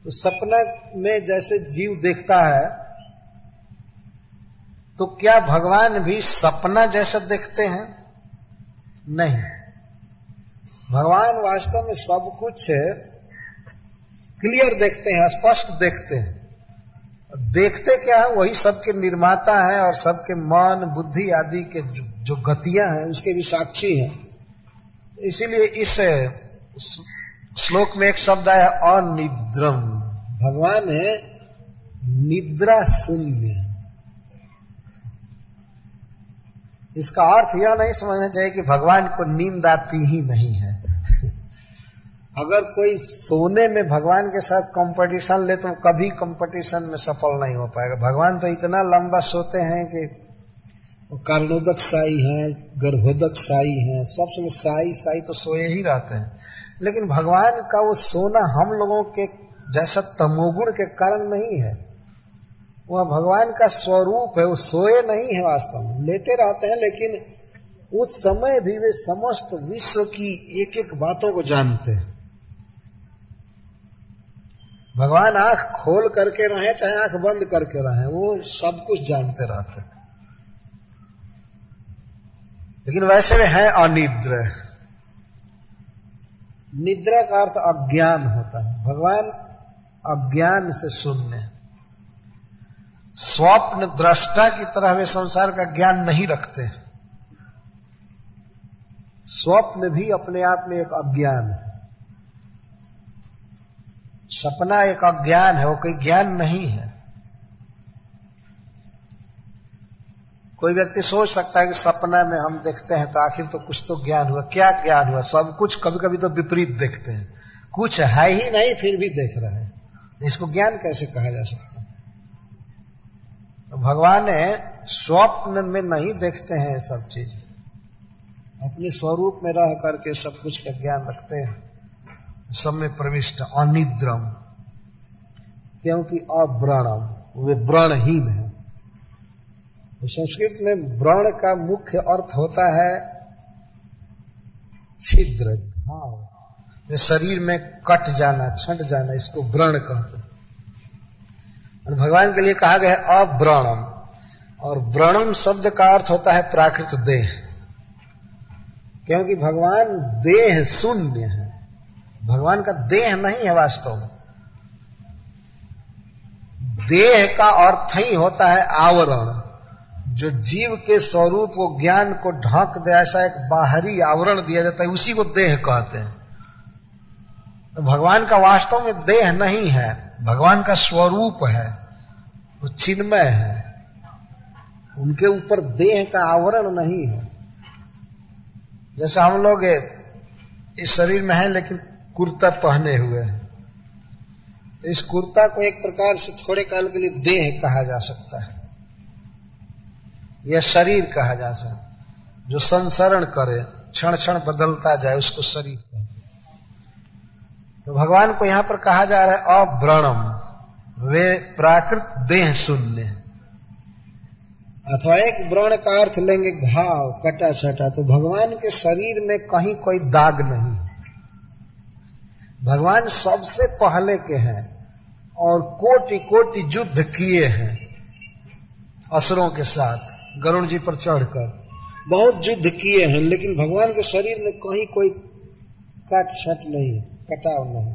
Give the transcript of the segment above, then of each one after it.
तो सपना में जैसे जीव देखता है, तो क्या भगवान भी सपना जैसा देखते हैं? नहीं, भगवान वास्तव में सब कुछ क्लियर देखते हैं, स्पष्ट देखते हैं। देखते क्या है? वही सबके निर्माता है और सबके मन बुद्धि आदि के जो गतियां हैं उसके भी साक्षी हैं। इसीलिए इस श्लोक में एक शब्द आया अनिद्रम। भगवान है निद्रा शून्य। इसका अर्थ यह नहीं समझना चाहिए कि भगवान को नींद आती ही नहीं है। अगर कोई सोने में भगवान के साथ कंपटीशन ले तो कभी कंपटीशन में सफल नहीं हो पाएगा। भगवान तो इतना लंबा सोते हैं कि कारणोदक साई है, गर्भोदक साई है, सब समय साई साई तो सोए ही रहते हैं। लेकिन भगवान का वो सोना हम लोगों के जैसा तमोगुण के कारण नहीं है, वह भगवान का स्वरूप है। वो सोए नहीं है, वास्तव में लेटे रहते हैं, लेकिन उस समय भी वे समस्त विश्व की एक एक बातों को जानते हैं। भगवान आंख खोल करके रहे चाहे आंख बंद करके रहे, वो सब कुछ जानते रहते हैं। लेकिन वैसे में है अनिद्र। निद्रा का अर्थ अज्ञान होता है। भगवान अज्ञान से शून्य, स्वप्न दृष्टा की तरह वे संसार का ज्ञान नहीं रखते। स्वप्न भी अपने आप में एक अज्ञान है। सपना एक अज्ञान है, वो कोई ज्ञान नहीं है। कोई व्यक्ति सोच सकता है कि सपना में हम देखते हैं तो आखिर तो कुछ तो ज्ञान हुआ। क्या ज्ञान हुआ? सब कुछ कभी कभी तो विपरीत देखते हैं, कुछ है ही नहीं फिर भी देख रहे हैं। इसको ज्ञान कैसे कहा जा सकता है? तो भगवान स्वप्न में नहीं देखते हैं सब चीज, अपने स्वरूप में रह करके सब कुछ का ज्ञान रखते हैं। सब में प्रविष्ट अनिद्रम, क्योंकि अव्रणम, वे व्रणहीन है। तो संस्कृत में व्रण का मुख्य अर्थ होता है छिद्र, घाव, शरीर में कट जाना, छंट जाना, इसको व्रण कहते हैं। और भगवान के लिए कहा गया है अव्रणम, और व्रणम शब्द का अर्थ होता है प्राकृत देह, क्योंकि भगवान देह शून्य है। भगवान का देह नहीं है वास्तव में। देह का अर्थ ही होता है आवरण, जो जीव के स्वरूप को ज्ञान को ढक दे, ऐसा एक बाहरी आवरण दिया जाता है, उसी को देह कहते हैं। तो भगवान का वास्तव में देह नहीं है, भगवान का स्वरूप है, वो चिन्मय है। उनके ऊपर देह का आवरण नहीं है। जैसे हम लोग इस शरीर में हैं लेकिन कुर्ता पहने हुए हैं, तो इस कुर्ता को एक प्रकार से थोड़े काल के लिए देह कहा जा सकता है, यह शरीर कहा जा सकता है। जो संसरण करे, क्षण क्षण बदलता जाए, उसको शरीर कहते हैं। तो भगवान को यहां पर कहा जा रहा है अव्रणम, वे प्राकृत देह शून्य। अथवा एक व्रण का अर्थ लेंगे घाव, कटा छटा, तो भगवान के शरीर में कहीं कोई दाग नहीं। भगवान सबसे पहले के हैं और कोटि कोटि युद्ध किए हैं असुरों के साथ, गरुड़ जी पर चढ़कर बहुत युद्ध किए हैं, लेकिन भगवान के शरीर में कहीं कोई काट छट नहीं, कटाव नहीं।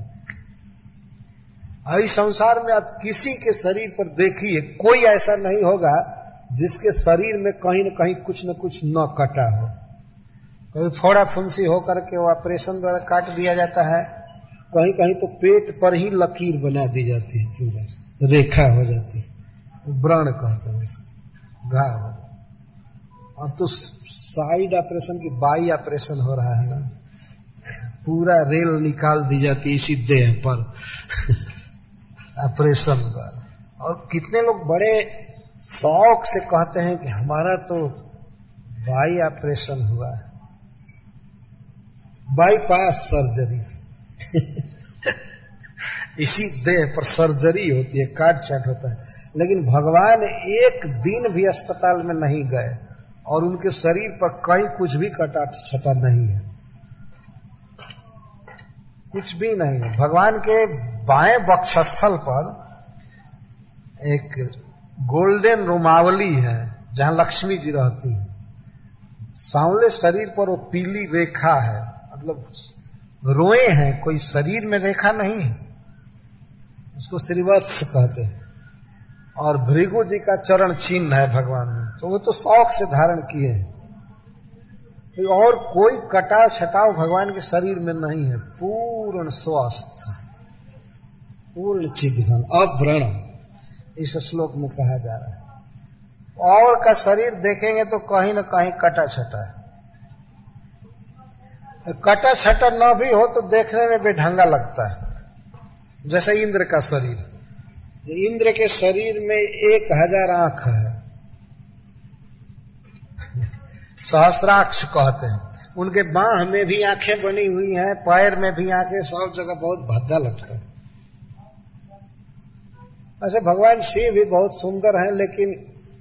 इस संसार में आप किसी के शरीर पर देखिए, कोई ऐसा नहीं होगा जिसके शरीर में कहीं न कहीं कुछ न कुछ न कटा हो। कभी फोड़ा फुंसी होकर के वो ऑपरेशन द्वारा काट दिया जाता है, कहीं कहीं तो पेट पर ही लकीर बना दी जाती है, पूरा रेखा हो जाती है, व्रण कहते हैं इसको, घाव। अब तो साइड ऑपरेशन की बाई ऑपरेशन हो रहा है ना, पूरा रेल निकाल दी जाती है इसी देह पर ऑपरेशन द्वारा। और कितने लोग बड़े शौक से कहते हैं कि हमारा तो बाई ऑपरेशन हुआ है, बाईपास सर्जरी इसी देह पर सर्जरी होती है, काट छाट होता है। लेकिन भगवान एक दिन भी अस्पताल में नहीं गए और उनके शरीर पर कहीं कुछ भी कटा छटा नहीं है। कुछ भी नहीं है। भगवान के बाएं वक्षस्थल पर एक गोल्डन रोमावली है जहां लक्ष्मी जी रहती है। सांवले शरीर पर वो पीली रेखा है, मतलब रोए हैं, कोई शरीर में रेखा नहीं है, उसको श्रीवत्स कहते हैं। और भृगु जी का चरण चिन्ह है भगवान में, तो वो तो शौक से धारण किए हैं। और कोई कटाव छटाव भगवान के शरीर में नहीं है, पूर्ण स्वस्थ, पूर्ण चिद्घन, अव्रण, इस श्लोक में कहा जा रहा है। और का शरीर देखेंगे तो कहीं न कहीं कटा छटा है। कटा छटा न भी हो तो देखने में बेढंगा लगता है। जैसे इंद्र का शरीर, इंद्र के शरीर में 1000 आंख है, सहस्राक्ष कहते हैं। उनके बाह में भी आंखें बनी हुई हैं, पैर में भी आंखें, सब जगह बहुत भद्दा लगता है। ऐसे भगवान शिव भी बहुत सुंदर हैं, लेकिन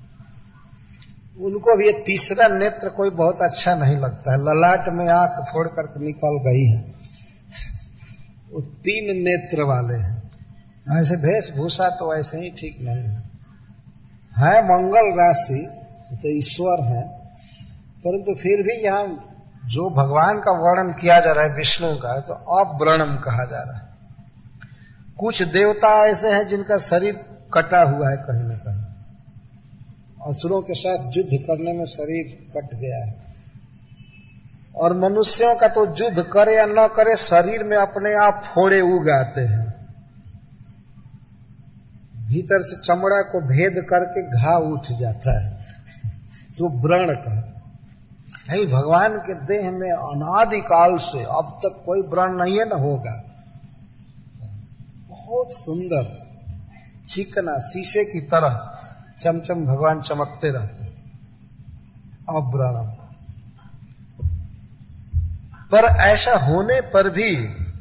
उनको भी ये तीसरा नेत्र कोई बहुत अच्छा नहीं लगता है। ललाट में आंख फोड़ कर निकल गई है, वो 3 नेत्र वाले हैं। ऐसे वेशभूषा तो ऐसे ही ठीक नहीं है मंगल राशि तो ईश्वर है, परंतु फिर भी यहाँ जो भगवान का वर्णन किया जा रहा है विष्णु का, तो अव्रणम कहा जा रहा है। कुछ देवता ऐसे हैं जिनका शरीर कटा हुआ है कहीं न कहीं, असुरों के साथ युद्ध करने में शरीर कट गया है। और मनुष्यों का तो युद्ध करे या न करे, शरीर में अपने आप फोड़े उग आते हैं, भीतर से चमड़ा को भेद करके घाव उठ जाता है, जो व्रण का है। भगवान के देह में अनादिकाल से अब तक कोई व्रण नहीं है, न होगा। बहुत सुंदर, चिकना, शीशे की तरह चमचम भगवान चमकते रहते हैं, अव्रणम। पर ऐसा होने पर भी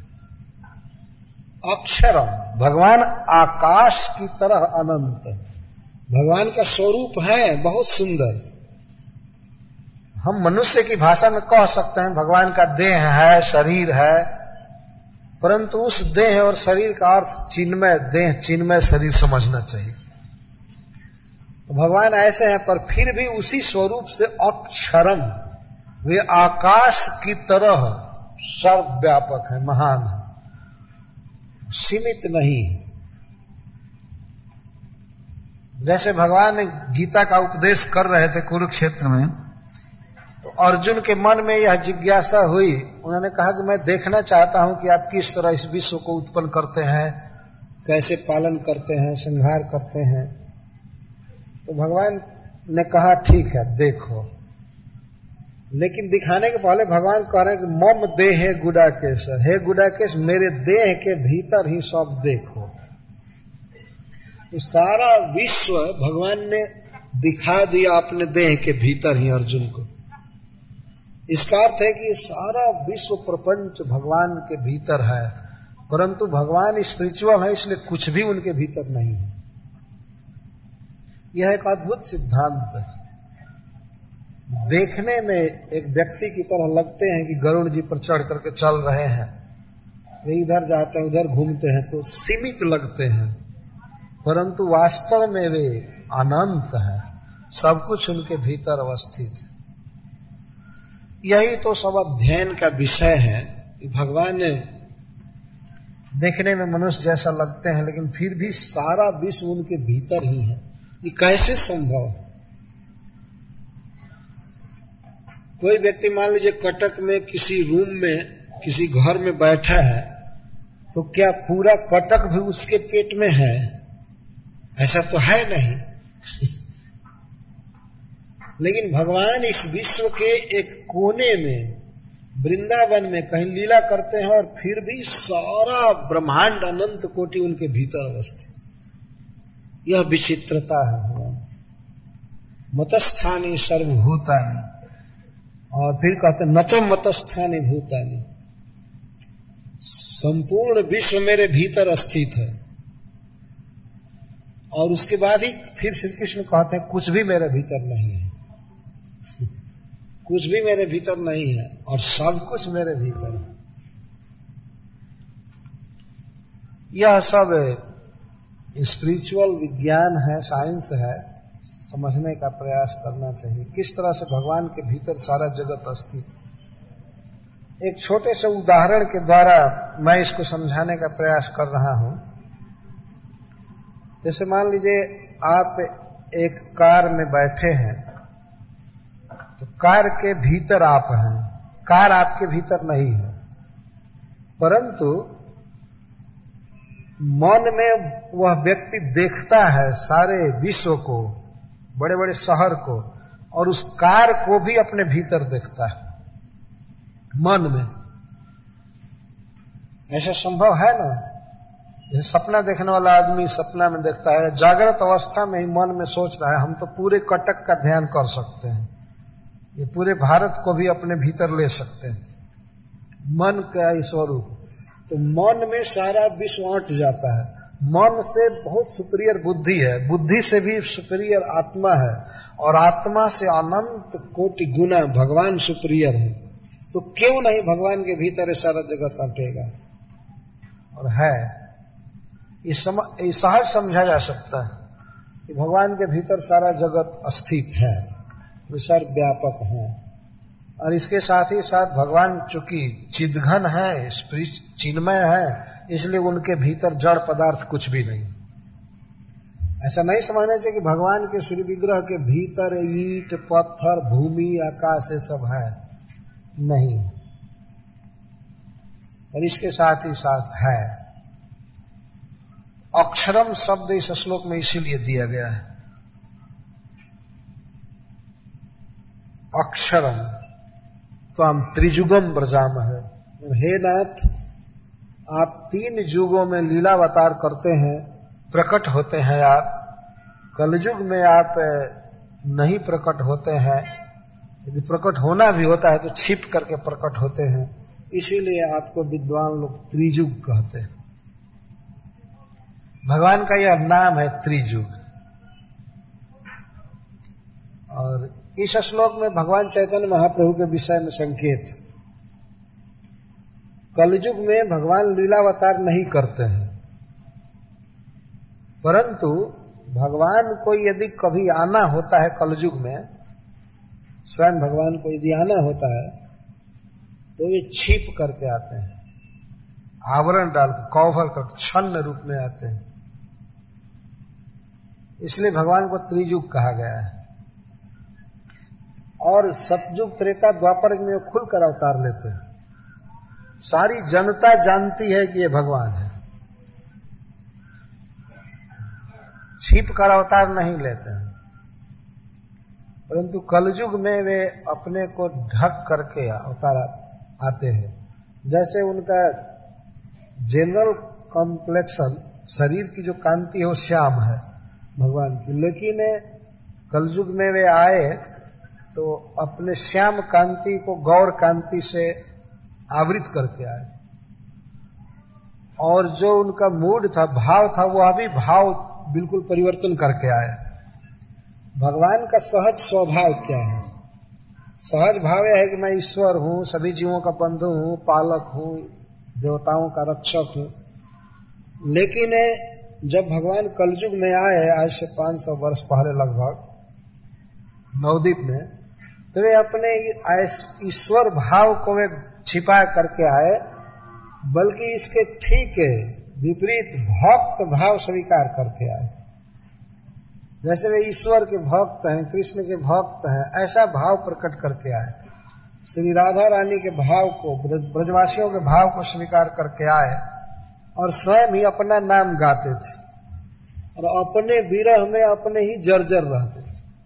अक्षरम, भगवान आकाश की तरह अनंत, भगवान का स्वरूप है बहुत सुंदर। हम मनुष्य की भाषा में कह सकते हैं भगवान का देह है, शरीर है, परंतु उस देह और शरीर का अर्थ चिन्मय देह, चिन्मय शरीर समझना चाहिए। भगवान ऐसे हैं, पर फिर भी उसी स्वरूप से अक्षरम, वे आकाश की तरह सर्वव्यापक है, महान है, सीमित नहीं। जैसे भगवान गीता का उपदेश कर रहे थे कुरुक्षेत्र में, तो अर्जुन के मन में यह जिज्ञासा हुई, उन्होंने कहा कि मैं देखना चाहता हूं कि आप किस तरह इस विश्व को उत्पन्न करते हैं, कैसे पालन करते हैं, संहार करते हैं। तो भगवान ने कहा ठीक है देखो, लेकिन दिखाने के पहले भगवान कह रहे हैं कि मम देह है गुडाकेश, हे गुडाकेश मेरे देह के भीतर ही सब देखो। तो सारा विश्व भगवान ने दिखा दिया अपने देह के भीतर ही अर्जुन को। इसका अर्थ है कि सारा विश्व प्रपंच भगवान के भीतर है, परंतु भगवान स्पिरिचुअल है, इसलिए कुछ भी उनके भीतर नहीं है। यह एक अद्भुत सिद्धांत है। देखने में एक व्यक्ति की तरह लगते हैं कि गरुड़ जी पर चढ़ करके चल रहे हैं, वे इधर जाते हैं उधर घूमते हैं, तो सीमित लगते हैं, परंतु वास्तव में वे अनंत हैं, सब कुछ उनके भीतर अवस्थित है। यही तो सब अध्ययन का विषय है कि भगवान देखने में मनुष्य जैसा लगते हैं, लेकिन फिर भी सारा विश्व उनके भीतर ही है। ये कैसे संभव है? कोई व्यक्ति मान लीजिए कटक में किसी रूम में किसी घर में बैठा है, तो क्या पूरा कटक भी उसके पेट में है? ऐसा तो है नहीं। लेकिन भगवान इस विश्व के एक कोने में वृंदावन में कहीं लीला करते हैं, और फिर भी सारा ब्रह्मांड अनंत कोटि उनके भीतर अवस्थित। यह विचित्रता है। मतस्थानी सर्वभूतानि, और फिर कहते हैं नचम मतस्थानी भूतानि, संपूर्ण विश्व मेरे भीतर स्थित है। और उसके बाद ही फिर श्री कृष्ण कहते हैं कुछ भी मेरे भीतर नहीं है, कुछ भी मेरे भीतर नहीं है, और सब कुछ मेरे भीतर है। यह सब स्पिरिचुअल विज्ञान है, साइंस है, समझने का प्रयास करना चाहिए किस तरह से भगवान के भीतर सारा जगत स्थित। एक छोटे से उदाहरण के द्वारा मैं इसको समझाने का प्रयास कर रहा हूं। जैसे मान लीजिए आप एक कार में बैठे हैं, तो कार के भीतर आप हैं, कार आपके भीतर नहीं है, परंतु मन में वह व्यक्ति देखता है सारे विश्व को, बड़े बड़े शहर को, और उस कार को भी अपने भीतर देखता है मन में। ऐसा संभव है ना? जैसे सपना देखने वाला आदमी सपना में देखता है, जागृत अवस्था में ही मन में सोच रहा है हम तो पूरे कटक का ध्यान कर सकते हैं, ये पूरे भारत को भी अपने भीतर ले सकते हैं, मन का स्वरूप। तो मन में सारा विश्व अट जाता है। मन से बहुत सुपीरियर बुद्धि है, बुद्धि से भी सुपीरियर आत्मा है, और आत्मा से अनंत कोटि गुना भगवान सुपीरियर है। तो क्यों नहीं भगवान के भीतर सारा जगत अटेगा? और है, ये सहज समझा जा सकता है कि भगवान के भीतर सारा जगत स्थित है, विसर्ग व्यापक है। और इसके साथ ही साथ भगवान चूंकि चिद्घन है, चिन्मय है, इसलिए उनके भीतर जड़ पदार्थ कुछ भी नहीं। ऐसा नहीं समझना चाहिए कि भगवान के श्री विग्रह के भीतर ईंट पत्थर भूमि आकाश ये सब है, नहीं। और इसके साथ ही साथ है। अक्षरम शब्द इस श्लोक में इसीलिए दिया गया है, अक्षरम तो हम त्रिजुगम ब्रजाम है। हे नाथ, आप 3 युगों में लीलावतार करते हैं, प्रकट होते हैं आप। कलयुग में आप नहीं प्रकट होते हैं, यदि प्रकट होना भी होता है तो छिप करके प्रकट होते हैं, इसीलिए आपको विद्वान लोग त्रिजुग कहते हैं। भगवान का यह नाम है त्रिजुग। और इस श्लोक में भगवान चैतन्य महाप्रभु के विषय में संकेत। कलयुग में भगवान लीलावतार नहीं करते हैं, परंतु भगवान को यदि कभी आना होता है कलयुग में, स्वयं भगवान को यदि आना होता है तो वे छिप करके आते हैं, आवरण डाल कवर कर छन्न रूप में आते हैं। इसलिए भगवान को त्रियुग कहा गया है। और सतयुग त्रेता द्वापर में खुलकर अवतार लेते हैं, सारी जनता जानती है कि ये भगवान है, छिप कर अवतार नहीं लेते हैं। परंतु कलयुग में वे अपने को ढक करके अवतार आते हैं। जैसे उनका जनरल कॉम्प्लेक्शन, शरीर की जो कांति है वो श्याम है भगवान की, लेकिन कलयुग में वे आए तो अपने श्याम कांति को गौर कांति से आवृत करके आए। और जो उनका मूड था, भाव था, वह भी भाव बिल्कुल परिवर्तन करके आए। भगवान का सहज स्वभाव क्या है? सहज भाव यह है कि मैं ईश्वर हूं, सभी जीवों का बंधु हूं, पालक हूं, देवताओं का रक्षक हूं। लेकिन जब भगवान कलयुग में आए, आज से 500 वर्ष पहले लगभग नवद्वीप में, तो वे अपने ईश्वर भाव को वे छिपा करके आए, बल्कि इसके ठीक विपरीत भक्त भाव स्वीकार करके आए। जैसे वे ईश्वर के भक्त हैं, कृष्ण के भक्त हैं, ऐसा भाव प्रकट करके आए। श्री राधा रानी के भाव को, ब्रजवासियों के भाव को स्वीकार करके आए, और स्वयं ही अपना नाम गाते थे, और अपने विरह में अपने ही जर्जर रहते थे।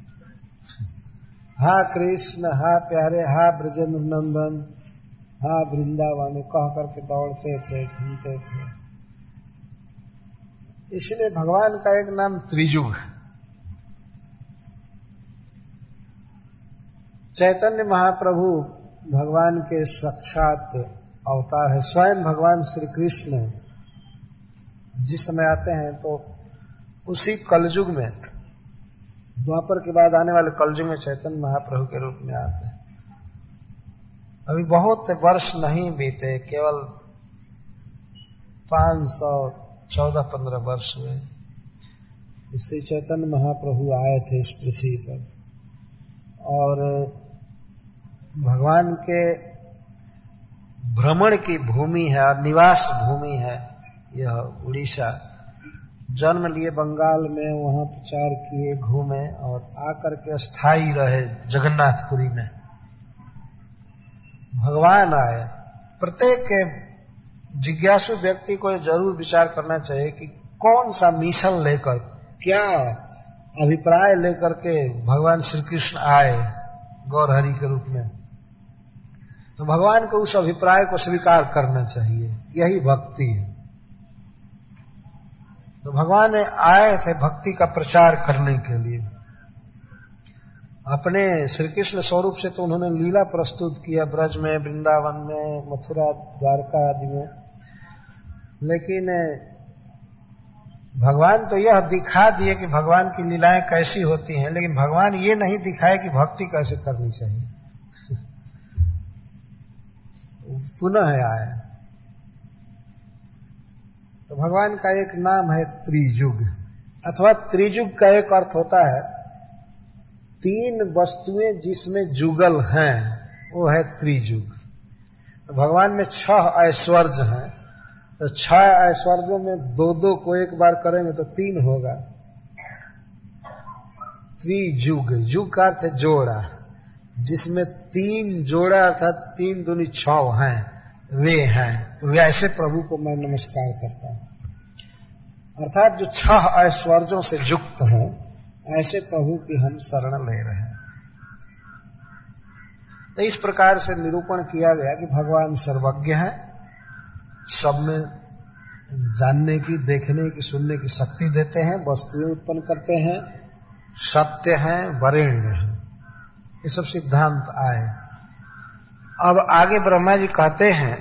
हा कृष्ण, हा प्यारे, हा ब्रजेंद्र नंदन, हा वृंदावन कह करके दौड़ते थे, घूमते थे। इसलिए भगवान का एक नाम त्रिजुग है। चैतन्य महाप्रभु भगवान के साक्षात अवतार है। स्वयं भगवान श्री कृष्ण जिस समय आते हैं तो उसी कलयुग में, द्वापर के बाद आने वाले कलयुग में चैतन्य महाप्रभु के रूप में आते हैं। अभी बहुत वर्ष नहीं बीते, केवल 500 14-15 वर्ष हुए। श्री चैतन्य महाप्रभु आए थे इस पृथ्वी पर और भगवान के भ्रमण की भूमि है और निवास भूमि है यह उड़ीसा। जन्म लिए बंगाल में, वहां प्रचार किए, घूमे और आकर के स्थायी रहे जगन्नाथपुरी में। भगवान आए। प्रत्येक जिज्ञासु व्यक्ति को जरूर विचार करना चाहिए कि कौन सा मिशन लेकर, क्या अभिप्राय लेकर के भगवान श्री कृष्ण आए गौरहरि के रूप में। तो भगवान को उस अभिप्राय को स्वीकार करना चाहिए, यही भक्ति है। तो भगवान आए थे भक्ति का प्रचार करने के लिए। अपने श्री कृष्ण स्वरूप से तो उन्होंने लीला प्रस्तुत किया ब्रज में, वृंदावन में, मथुरा, द्वारका आदि में, लेकिन भगवान तो यह दिखा दिए कि भगवान की लीलाएं कैसी होती हैं, लेकिन भगवान ये नहीं दिखाए कि भक्ति कैसे करनी चाहिए। पुनः आए। तो भगवान का एक नाम है त्रिजुग, अथवा त्रिजुग का एक अर्थ होता है 3 वस्तुएं जिसमें जुगल हैं, वो है त्रिजुग। तो भगवान में 6 ऐश्वर्य हैं, तो 6 ऐश्वर्यों में 2-2 को एक बार करेंगे तो 3 होगा। त्रिजुग, जुग का अर्थ है जोड़ा, जिसमें 3 जोड़ा अर्थात 3 दूनी 6 हैं, वे हैं। वैसे प्रभु को मैं नमस्कार करता हूं। अर्थात जो 6 ऐश्वर्यों से युक्त हैं, ऐसे प्रभु की हम शरण ले रहे हैं। तो इस प्रकार से निरूपण किया गया कि भगवान सर्वज्ञ हैं, सब में जानने की, देखने की, सुनने की शक्ति देते हैं, वस्तुएं उत्पन्न करते हैं, सत्य हैं, वरेण्य हैं। ये सब सिद्धांत आए। अब आगे ब्रह्मा जी कहते हैं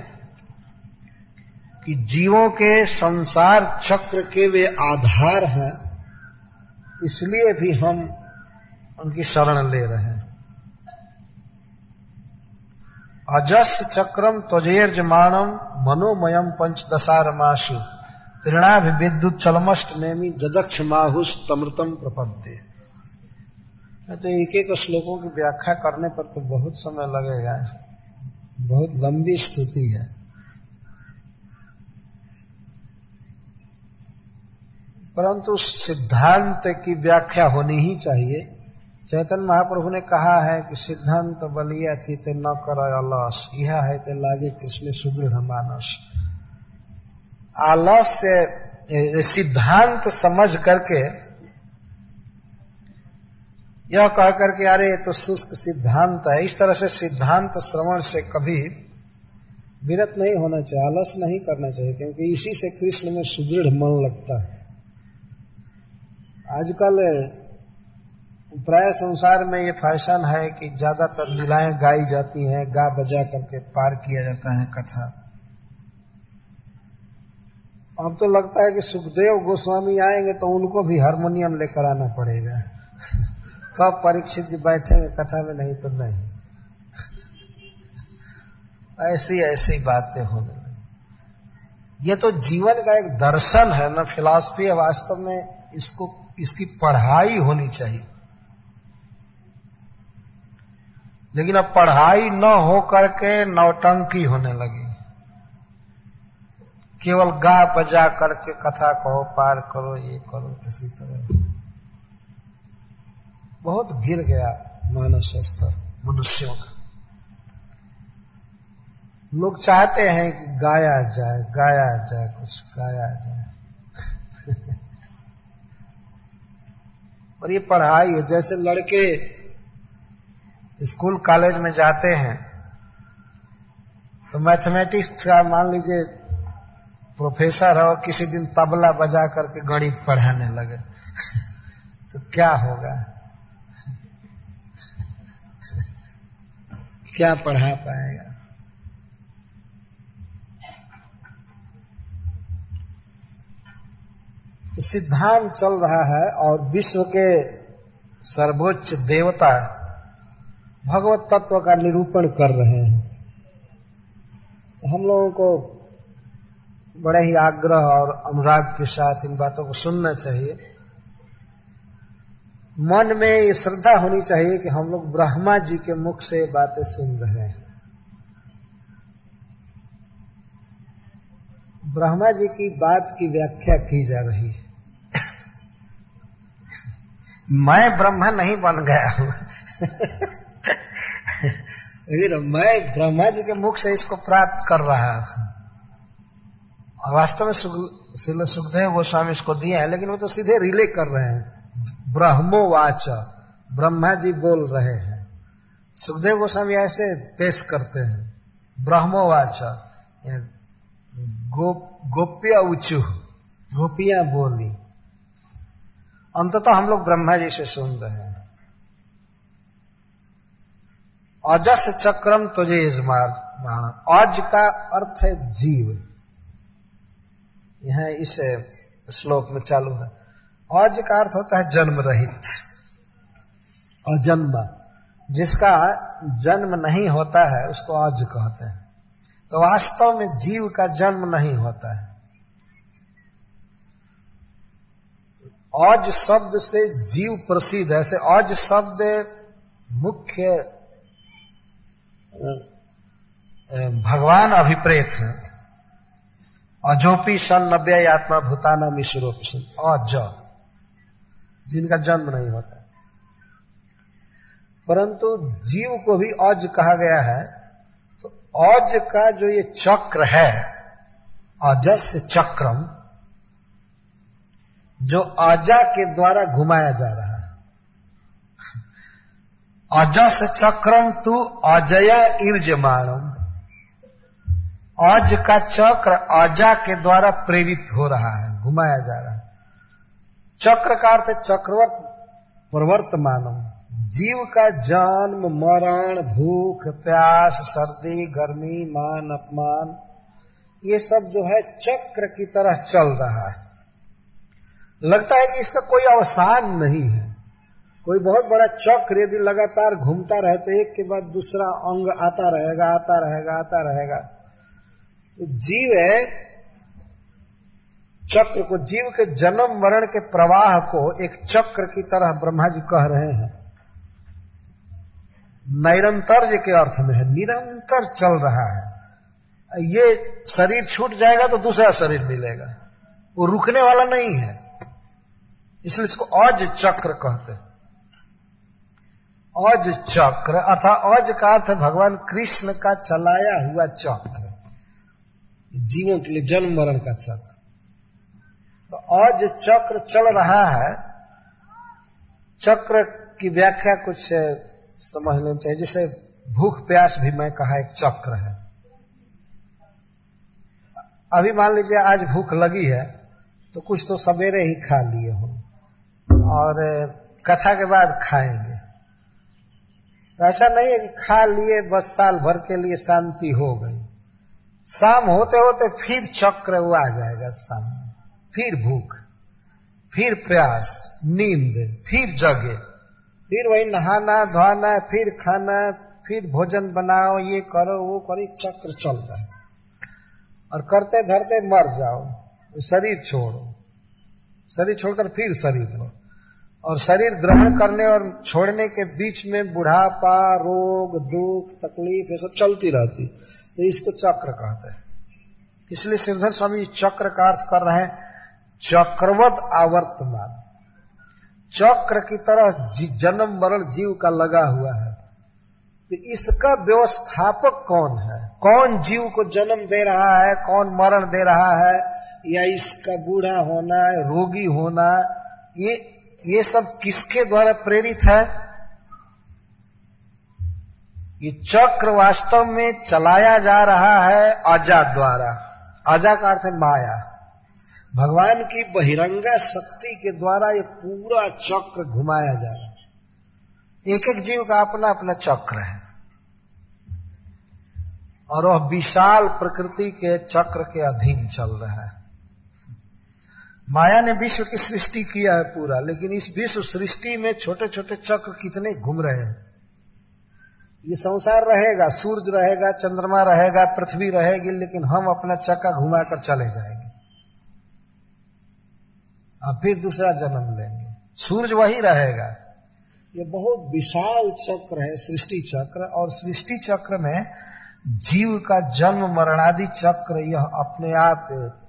कि जीवों के संसार चक्र के वे आधार हैं, इसलिए भी हम उनकी शरण ले रहे हैं। अजस्य चक्रम त्वजेर्जमाणम मनोमयम पंचदशारमाशु तृणाभिविद्युत चलमष्ट नेमी ददक्ष माहुष तमृतम प्रपद्ये। तो एक श्लोकों की व्याख्या करने पर तो बहुत समय लगेगा, बहुत लंबी स्तुति है। परंतु सिद्धांत की व्याख्या होनी ही चाहिए। चैतन्य महाप्रभु ने कहा है कि सिद्धांत बलिया चिते न कर अलस, यह है ते लागे कृष्ण सुदृढ़ मानस। आलस्य सिद्धांत समझ करके यह कह करके अरे ये तो शुष्क सिद्धांत है, इस तरह से सिद्धांत श्रवण से कभी विरत नहीं होना चाहिए, आलस नहीं करना चाहिए, क्योंकि इसी से कृष्ण में सुदृढ़ मन लगता है। आजकल प्राय संसार में ये फैशन है कि ज्यादातर लीलाएं गाई जाती हैं, गा बजा करके पार किया जाता है कथा। अब तो लगता है कि सुखदेव गोस्वामी आएंगे तो उनको भी हारमोनियम लेकर आना पड़ेगा तब परीक्षित जी बैठेंगे कथा में, नहीं तो नहीं। ऐसी ऐसी बातें होने लगी। ये तो जीवन का एक दर्शन है ना, फिलॉसफी है। वास्तव में इसकी पढ़ाई होनी चाहिए, लेकिन अब पढ़ाई न हो करके नौटंकी होने लगी। केवल गा बजा करके कथा कहो, पार करो, ये करो, किसी तरह बहुत गिर गया मानस स्तर मनुष्यों का। लोग चाहते हैं कि गाया जाए, कुछ गाया जाए और ये पढ़ाई है। जैसे लड़के स्कूल कॉलेज में जाते हैं तो मैथमेटिक्स का मान लीजिए प्रोफेसर है और किसी दिन तबला बजा करके गणित पढ़ाने लगे तो क्या होगा, क्या पढ़ा पाएगा। तो सिद्धांत चल रहा है और विश्व के सर्वोच्च देवता भगवत तत्व का निरूपण कर रहे हैं। हम लोगों को बड़े ही आग्रह और अनुराग के साथ इन बातों को सुनना चाहिए। मन में ये श्रद्धा होनी चाहिए कि हम लोग ब्रह्मा जी के मुख से ये बातें सुन रहे हैं। ब्रह्मा जी की बात की व्याख्या की जा रही है। मैं ब्रह्मा नहीं बन गया हूं मैं ब्रह्मा जी के मुख से इसको प्राप्त कर रहा हूं। और वास्तव में सुखदेव गोस्वामी इसको दिए हैं, लेकिन वो तो सीधे रिले कर रहे हैं। ब्रह्मोवाच, ब्रह्मा जी बोल रहे हैं। सुखदेव गोस्वामी ऐसे पेश करते हैं, ब्रह्मोवाच, गोप्य उचु, गोपियां बोली। अंततः हम लोग ब्रह्मा जी से सुन रहे हैं। अजस चक्रम तुझे इजमार, अज का अर्थ है जीव। यह इस श्लोक में चालू है। अज का अर्थ होता है जन्म रहित, अजन्मा। जिसका जन्म नहीं होता है उसको अज कहते हैं। तो वास्तव में जीव का जन्म नहीं होता है। अज शब्द से जीव प्रसिद्ध है। ऐसे अज शब्द मुख्य भगवान अभिप्रेत है। अजोपी सन नव्य आत्मा भूताना मिश्रोपी सन, अज, जिनका जन्म नहीं होता। परंतु जीव को भी अज कहा गया है। तो अज का जो ये चक्र है, अजस्य चक्रम, जो अजा के द्वारा घुमाया जा रहा है। अजस चक्रम तू अजया ईर्जमानम, अज का चक्र अजा के द्वारा प्रेरित हो रहा है, घुमाया जा रहा है। चक्र का अर्थ चक्रवर्त प्रवर्तमानम, जीव का जन्म मरण भूख प्यास सर्दी गर्मी मान अपमान, ये सब जो है चक्र की तरह चल रहा है। लगता है कि इसका कोई अवसान नहीं है। कोई बहुत बड़ा चक्र यदि लगातार घूमता रहे तो एक के बाद दूसरा अंग आता रहेगा, आता रहेगा, आता रहेगा। तो जीव है चक्र को, जीव के जन्म मरण के प्रवाह को एक चक्र की तरह ब्रह्मा जी कह रहे हैं। निरंतर के अर्थ में है, निरंतर चल रहा है। ये शरीर छूट जाएगा तो दूसरा शरीर मिलेगा, वो रुकने वाला नहीं है। इसलिए इसको अज चक्र कहते हैं। अज चक्र अर्थात अज का अर्थ है भगवान कृष्ण का चलाया हुआ चक्र, जीवों के लिए जन्म मरण का चक्र। तो अज चक्र चल रहा है। चक्र की व्याख्या कुछ समझ लेनी चाहिए। जैसे भूख प्यास भी मैं कहा एक चक्र है। अभी मान लीजिए आज भूख लगी है तो कुछ तो सवेरे ही खा लिए हो और कथा के बाद खाएंगे। तो ऐसा नहीं है कि खा लिए बस साल भर के लिए शांति हो गई। शाम होते होते फिर चक्र वो आ जाएगा सामने, फिर भूख, फिर प्यास, नींद, फिर जगे, फिर वही नहाना धोना, फिर खाना, फिर भोजन बनाओ, ये करो वो करो, चक्र चल रहा है। और करते धरते मर जाओ, शरीर छोड़ो, शरीर छोड़कर फिर शरीर लो, और शरीर ग्रहण करने और छोड़ने के बीच में बुढ़ापा, रोग, दुख, तकलीफ ये सब चलती रहती। तो इसको चक्र कहते हैं। इसलिए श्रीधर स्वामी चक्र का अर्थ कर रहे हैं चक्रवत आवर्तमान। चक्र की तरह जन्म मरण जीव का लगा हुआ है। तो इसका व्यवस्थापक कौन है? कौन जीव को जन्म दे रहा है, कौन मरण दे रहा है, या इसका बूढ़ा होना, रोगी होना, ये सब किसके द्वारा प्रेरित है? ये चक्र वास्तव में चलाया जा रहा है अजा द्वारा। अजा का अर्थ है माया। भगवान की बहिरंगा शक्ति के द्वारा ये पूरा चक्र घुमाया जा रहा है। एक एक जीव का अपना अपना चक्र है और वह विशाल प्रकृति के चक्र के अधीन चल रहा है। माया ने विश्व की सृष्टि किया है पूरा, लेकिन इस विश्व सृष्टि में छोटे छोटे चक्र कितने घूम रहे हैं। ये संसार रहेगा, सूरज रहेगा, चंद्रमा रहेगा, पृथ्वी रहेगी, लेकिन हम अपना चक्का घुमाकर चले जाएंगे और फिर दूसरा जन्म लेंगे। सूरज वही रहेगा। ये बहुत विशाल चक्र है सृष्टि चक्र, और सृष्टि चक्र में जीव का जन्म मरणादि चक्र यह अपने आप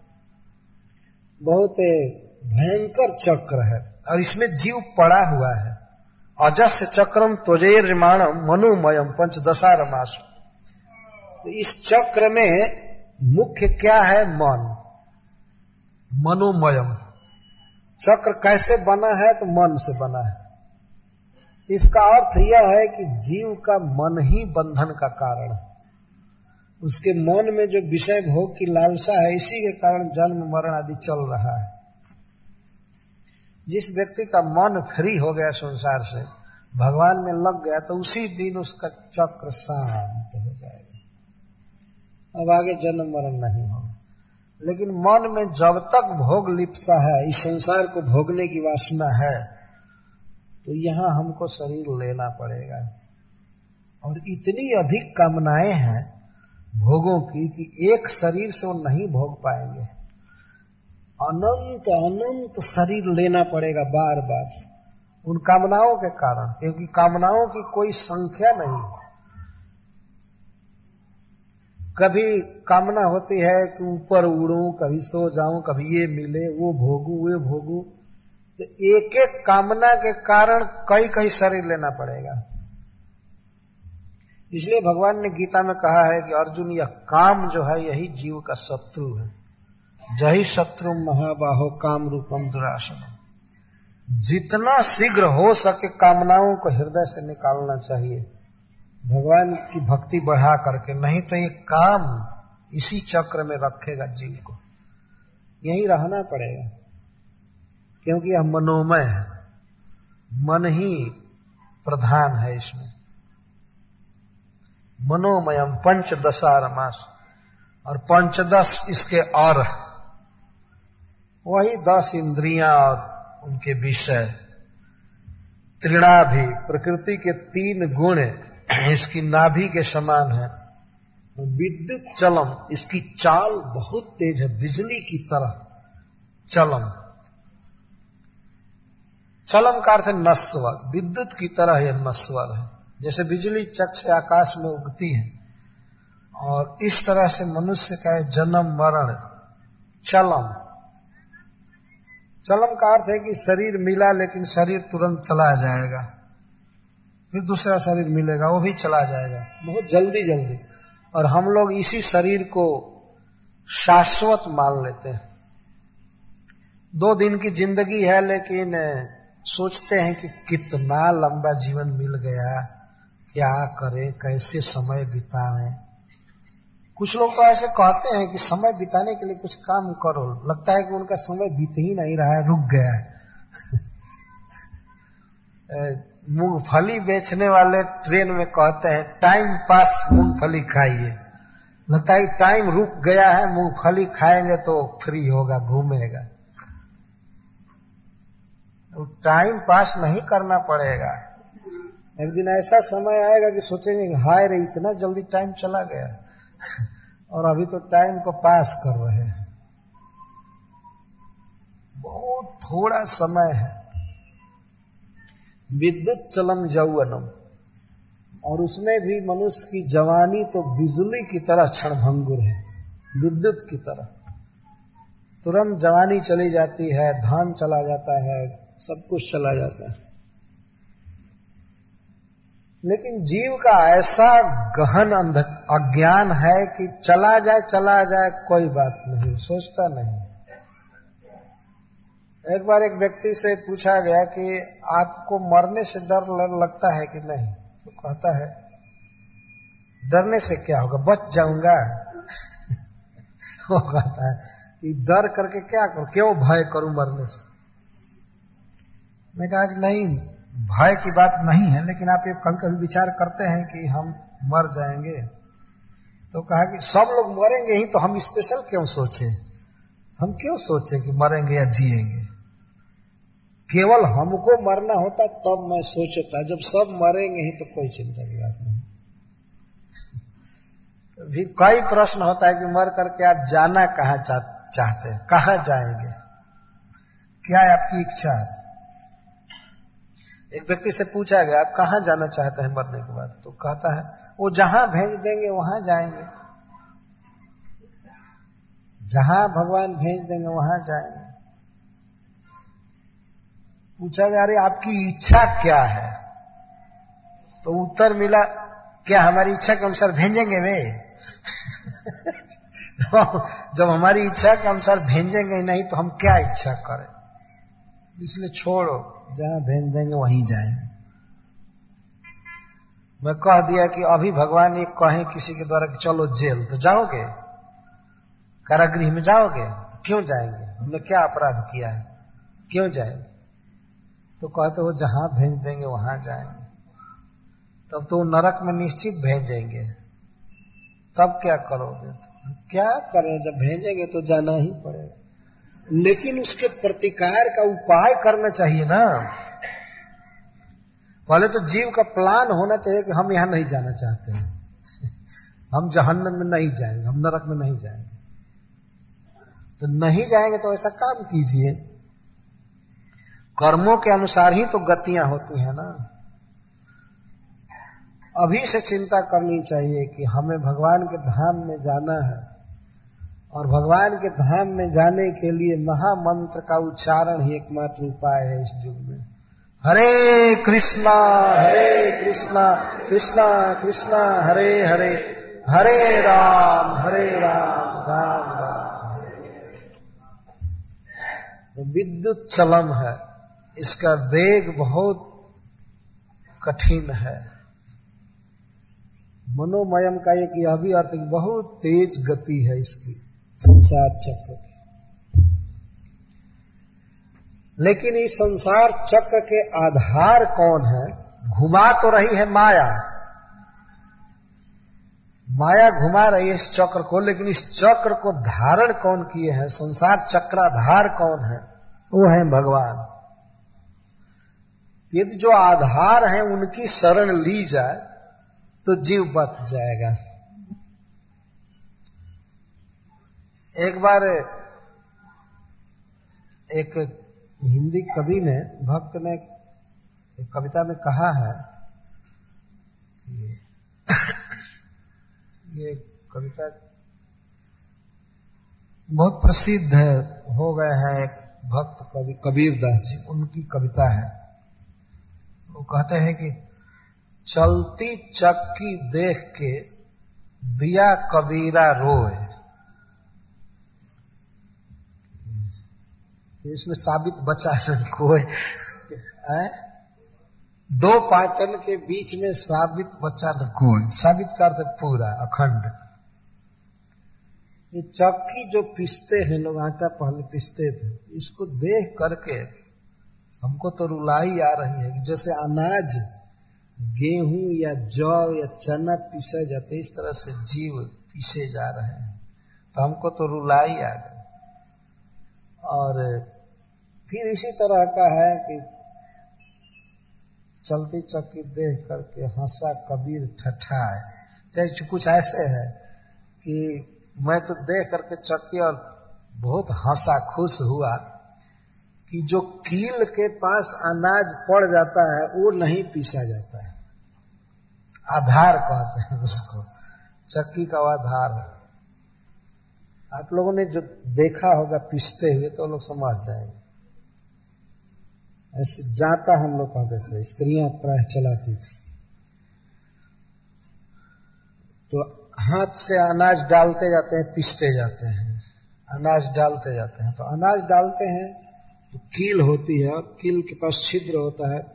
बहुत भयंकर चक्र है, और इसमें जीव पड़ा हुआ है। अजस्य चक्रम त्वजेर्माणम मनोमयम पंचदशारमास। तो इस चक्र में मुख्य क्या है? मन। मनोमयम। चक्र कैसे बना है? तो मन से बना है। इसका अर्थ यह है कि जीव का मन ही बंधन का कारण है। उसके मन में जो विषय भोग की लालसा है, इसी के कारण जन्म मरण आदि चल रहा है। जिस व्यक्ति का मन फ्री हो गया संसार से, भगवान में लग गया, तो उसी दिन उसका चक्र शांत हो जाएगा। अब आगे जन्म मरण नहीं होगा। लेकिन मन में जब तक भोग लिप्सा है, इस संसार को भोगने की वासना है, तो यहां हमको शरीर लेना पड़ेगा। और इतनी अधिक कामनाएं हैं भोगों की कि एक शरीर से वो नहीं भोग पाएंगे। अनंत अनंत शरीर लेना पड़ेगा बार बार, उन कामनाओं के कारण, क्योंकि कामनाओं की कोई संख्या नहीं। कभी कामना होती है कि ऊपर उड़ूं, कभी सो जाऊं, कभी ये मिले, वो भोगूं, वो भोगूं। तो एक एक कामना के कारण कई कई शरीर लेना पड़ेगा। इसलिए भगवान ने गीता में कहा है कि अर्जुन, यह काम जो है यही जीव का शत्रु है। जही शत्रु महाबाहो काम रूपम दुरासनम। जितना शीघ्र हो सके कामनाओं को हृदय से निकालना चाहिए, भगवान की भक्ति बढ़ा करके, नहीं तो ये काम इसी चक्र में रखेगा जीव को। यही रहना पड़ेगा, क्योंकि यह मनोमय है, मन ही प्रधान है इसमें। मनोमयम पंचदशारमास, और पंचदश इसके और वही 10 इंद्रियां और उनके विषय। तृणाभि, प्रकृति के 3 गुण इसकी नाभि के समान है। विद्युत चलम, इसकी चाल बहुत तेज है, बिजली की तरह चलम। चलम का अर्थ है नश्वर, विद्युत की तरह यह नश्वर है। जैसे बिजली चक से आकाश में उगती है, और इस तरह से मनुष्य का जन्म मरण चलम। चलम का अर्थ है कि शरीर मिला, लेकिन शरीर तुरंत चला जाएगा, फिर दूसरा शरीर मिलेगा, वो भी चला जाएगा बहुत जल्दी जल्दी। और हम लोग इसी शरीर को शाश्वत मान लेते हैं। 2 दिन की जिंदगी है, लेकिन सोचते हैं कि कितना लंबा जीवन मिल गया, क्या करें, कैसे समय बिताएं। कुछ लोग तो ऐसे कहते हैं कि समय बिताने के लिए कुछ काम करो, लगता है कि उनका समय बीत ही नहीं रहा है, रुक गया है। मूंगफली बेचने वाले ट्रेन में कहते हैं टाइम पास मूंगफली खाइए, लगता है टाइम रुक गया है, मूंगफली खाएंगे तो फ्री होगा, घूमेगा। टाइम पास नहीं करना पड़ेगा। एक दिन ऐसा समय आएगा कि सोचेंगे हाय रे, इतना जल्दी टाइम चला गया और अभी तो टाइम को पास कर रहे हैं। बहुत थोड़ा समय है। विद्युत चलम यौवनम, और उसमें भी मनुष्य की जवानी तो बिजली की तरह क्षणभंगुर है, विद्युत की तरह। तुरंत जवानी चली जाती है, धान चला जाता है, सब कुछ चला जाता है। लेकिन जीव का ऐसा गहन अज्ञान है कि चला जाए कोई बात नहीं, सोचता नहीं। एक बार एक व्यक्ति से पूछा गया कि आपको मरने से डर लगता है कि नहीं? तो कहता है डरने से क्या होगा, बच जाऊंगा। वो कहता है कि डर करके क्या करूं, क्यों भय करूं मरने से। मैं कहा कि नहीं, भय की बात नहीं है, लेकिन आप ये कभी कभी विचार करते हैं कि हम मर जाएंगे। तो कहा कि सब लोग मरेंगे ही, तो हम स्पेशल क्यों सोचें, हम क्यों सोचें कि मरेंगे या जिएंगे। केवल हमको मरना होता तब मैं सोचता, जब सब मरेंगे ही तो कोई चिंता की बात नहीं। भी कई प्रश्न होता है कि मर करके आप जाना कहाँ चाहते हैं, कहाँ जाएंगे, क्या है आपकी इच्छा है। एक व्यक्ति से पूछा गया आप कहाँ जाना चाहते हैं मरने के बाद, तो कहता है वो जहां भेज देंगे वहां जाएंगे, जहां भगवान भेज देंगे वहां जाएंगे। पूछा गया अरे आपकी इच्छा क्या है, तो उत्तर मिला क्या हमारी इच्छा के अनुसार भेजेंगे वे जब हमारी इच्छा के अनुसार भेजेंगे नहीं तो हम क्या इच्छा करें, इसलिए छोड़ो, जहां भेज देंगे वहीं जाएंगे। मैं कह दिया कि अभी भगवान ये कहें किसी के द्वारा कि चलो जेल, तो जाओगे, कारागृह में जाओगे, तो क्यों जाएंगे, हमने क्या अपराध किया है, क्यों जाएंगे। तो कहते हो जहां भेज देंगे वहां जाएंगे। तब तो नरक में निश्चित भेजेंगे, तब क्या करोगे, तो क्या करें, जब भेजेंगे तो जाना ही पड़ेगा, लेकिन उसके प्रतिकार का उपाय करना चाहिए ना। पहले तो जीव का प्लान होना चाहिए कि हम यहां नहीं जाना चाहते हैं, हम जहन्नम में नहीं जाएंगे, हम नरक में नहीं जाएंगे। तो नहीं जाएंगे तो ऐसा काम कीजिए, कर्मों के अनुसार ही तो गतियां होती हैं ना। अभी से चिंता करनी चाहिए कि हमें भगवान के धाम में जाना है, और भगवान के धाम में जाने के लिए महामंत्र का उच्चारण ही एकमात्र उपाय है इस युग में। हरे कृष्णा कृष्णा कृष्णा हरे हरे, हरे राम राम राम। विद्युत चलम है, इसका वेग बहुत कठिन है। मनोमयम का एक यह भी अर्थ है बहुत तेज गति है इसकी, संसार चक्र की। लेकिन इस संसार चक्र के आधार कौन है, घुमा तो रही है माया, माया घुमा रही है इस चक्र को, लेकिन इस चक्र को धारण कौन किए हैं, संसार चक्राधार कौन है, वो है भगवान। यदि जो आधार है उनकी शरण ली जाए तो जीव बच जाएगा। एक बार एक हिंदी कवि ने, भक्त ने एक कविता में कहा है, ये कविता बहुत प्रसिद्ध है, हो गए हैं, एक भक्त कवि कबीरदास जी, उनकी कविता है। वो कहते हैं कि चलती चक्की देख के दिया कबीरा रोए। इसमें साबित बचा न कोई, दो पाटन के बीच में साबित बचा न कोई, साबित का अर्थ पूरा अखंड। ये चक्की जो पीसते हैं लोग, आटा पहले पीसते थे, इसको देख करके हमको तो रुलाई आ रही है कि जैसे अनाज, गेहूं या जौ या चना पीसे जाते, इस तरह से जीव पीसे जा रहे हैं, तो हमको तो रुलाई आ गई। और फिर इसी तरह का है कि चलती चक्की देख करके हंसा कबीर ठठाए। चाहे कुछ ऐसे है कि मैं तो देख करके चक्की और बहुत हंसा, खुश हुआ कि जो कील के पास अनाज पड़ जाता है वो नहीं पीसा जाता है, आधार कहते हैं उसको, चक्की का आधार है। आप लोगों ने जो देखा होगा पीसते हुए तो लोग समझ जाएंगे। ऐसे जाता हम लोग कहते थे, स्त्रियां प्राय चलाती थी, तो हाथ से अनाज डालते जाते हैं, पीसते जाते हैं, अनाज डालते जाते हैं। तो अनाज डालते हैं तो कील होती है, और कील के पास छिद्र होता है,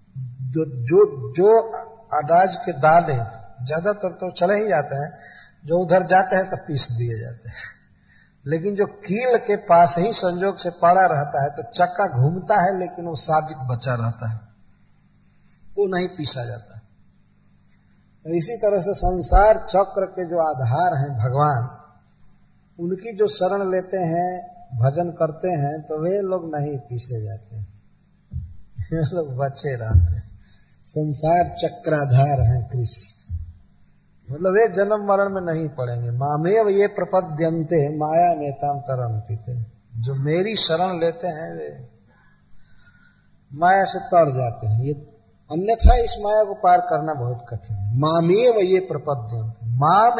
जो अनाज के दाने ज्यादातर तो चले ही जाते हैं, जो उधर जाते हैं तो पीस दिए जाते हैं। लेकिन जो कील के पास ही संजोग से पड़ा रहता है तो चक्का घूमता है, लेकिन वो साबित बचा रहता है, वो नहीं पीसा जाता है। तो इसी तरह से संसार चक्र के जो आधार हैं भगवान, उनकी जो शरण लेते हैं, भजन करते हैं, तो वे लोग नहीं पीसे जाते हैं, वे लोग बचे रहते हैं। संसार चक्राधार हैं कृष्ण, मतलब वे जन्म मरण में नहीं पड़ेंगे। मामेव ये प्रपद्यन्ते माया नेताम तरन्ति ते, जो मेरी शरण लेते हैं वे माया से तर जाते हैं। ये अन्यथा इस माया को पार करना बहुत कठिन है। मामेव ये प्रपद्यन्ते, माम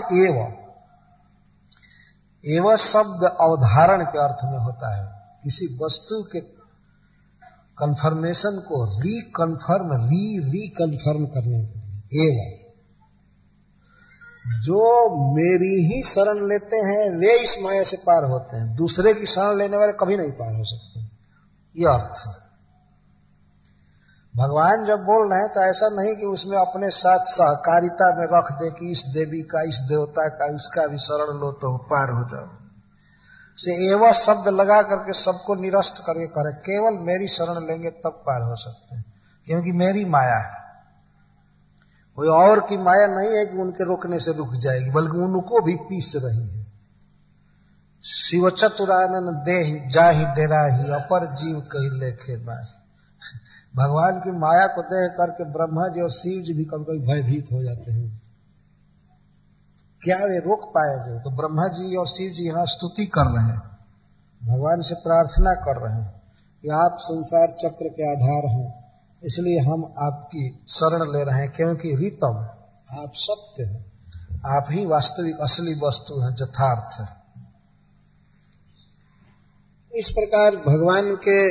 एव शब्द अवधारण के अर्थ में होता है, किसी वस्तु के कंफर्मेशन को रीकंफर्म करने के लिए। एवं जो मेरी ही शरण लेते हैं वे इस माया से पार होते हैं, दूसरे की शरण लेने वाले कभी नहीं पार हो सकते। ये अर्थ है। भगवान जब बोल रहे हैं तो ऐसा नहीं कि उसमें अपने साथ सहकारिता में रख दे कि इस देवी का, इस देवता का, इसका भी शरण लो तो पार हो जाओ। से एवं शब्द लगा करके सबको निरस्त करके करे, केवल मेरी शरण लेंगे तब पार हो सकते हैं, क्योंकि मेरी माया है। कोई और की माया नहीं है कि उनके रोकने से रुक जाएगी, बल्कि उनको भी पीस रही है। शिव चतुरानन देहि जाहि डेराहि, अपर जीव कही लेखे माय। भगवान की माया को देख करके ब्रह्मा जी और शिव जी भी कभी कभी भयभीत हो जाते हैं। क्या वे रोक पाएंगे? तो ब्रह्मा जी और शिव जी यहाँ स्तुति कर रहे हैं, भगवान से प्रार्थना कर रहे हैं कि आप संसार चक्र के आधार हैं, इसलिए हम आपकी शरण ले रहे हैं, क्योंकि रीतम, आप सत्य हैं, आप ही वास्तविक असली वस्तु हैं, यथार्थ है। इस प्रकार भगवान के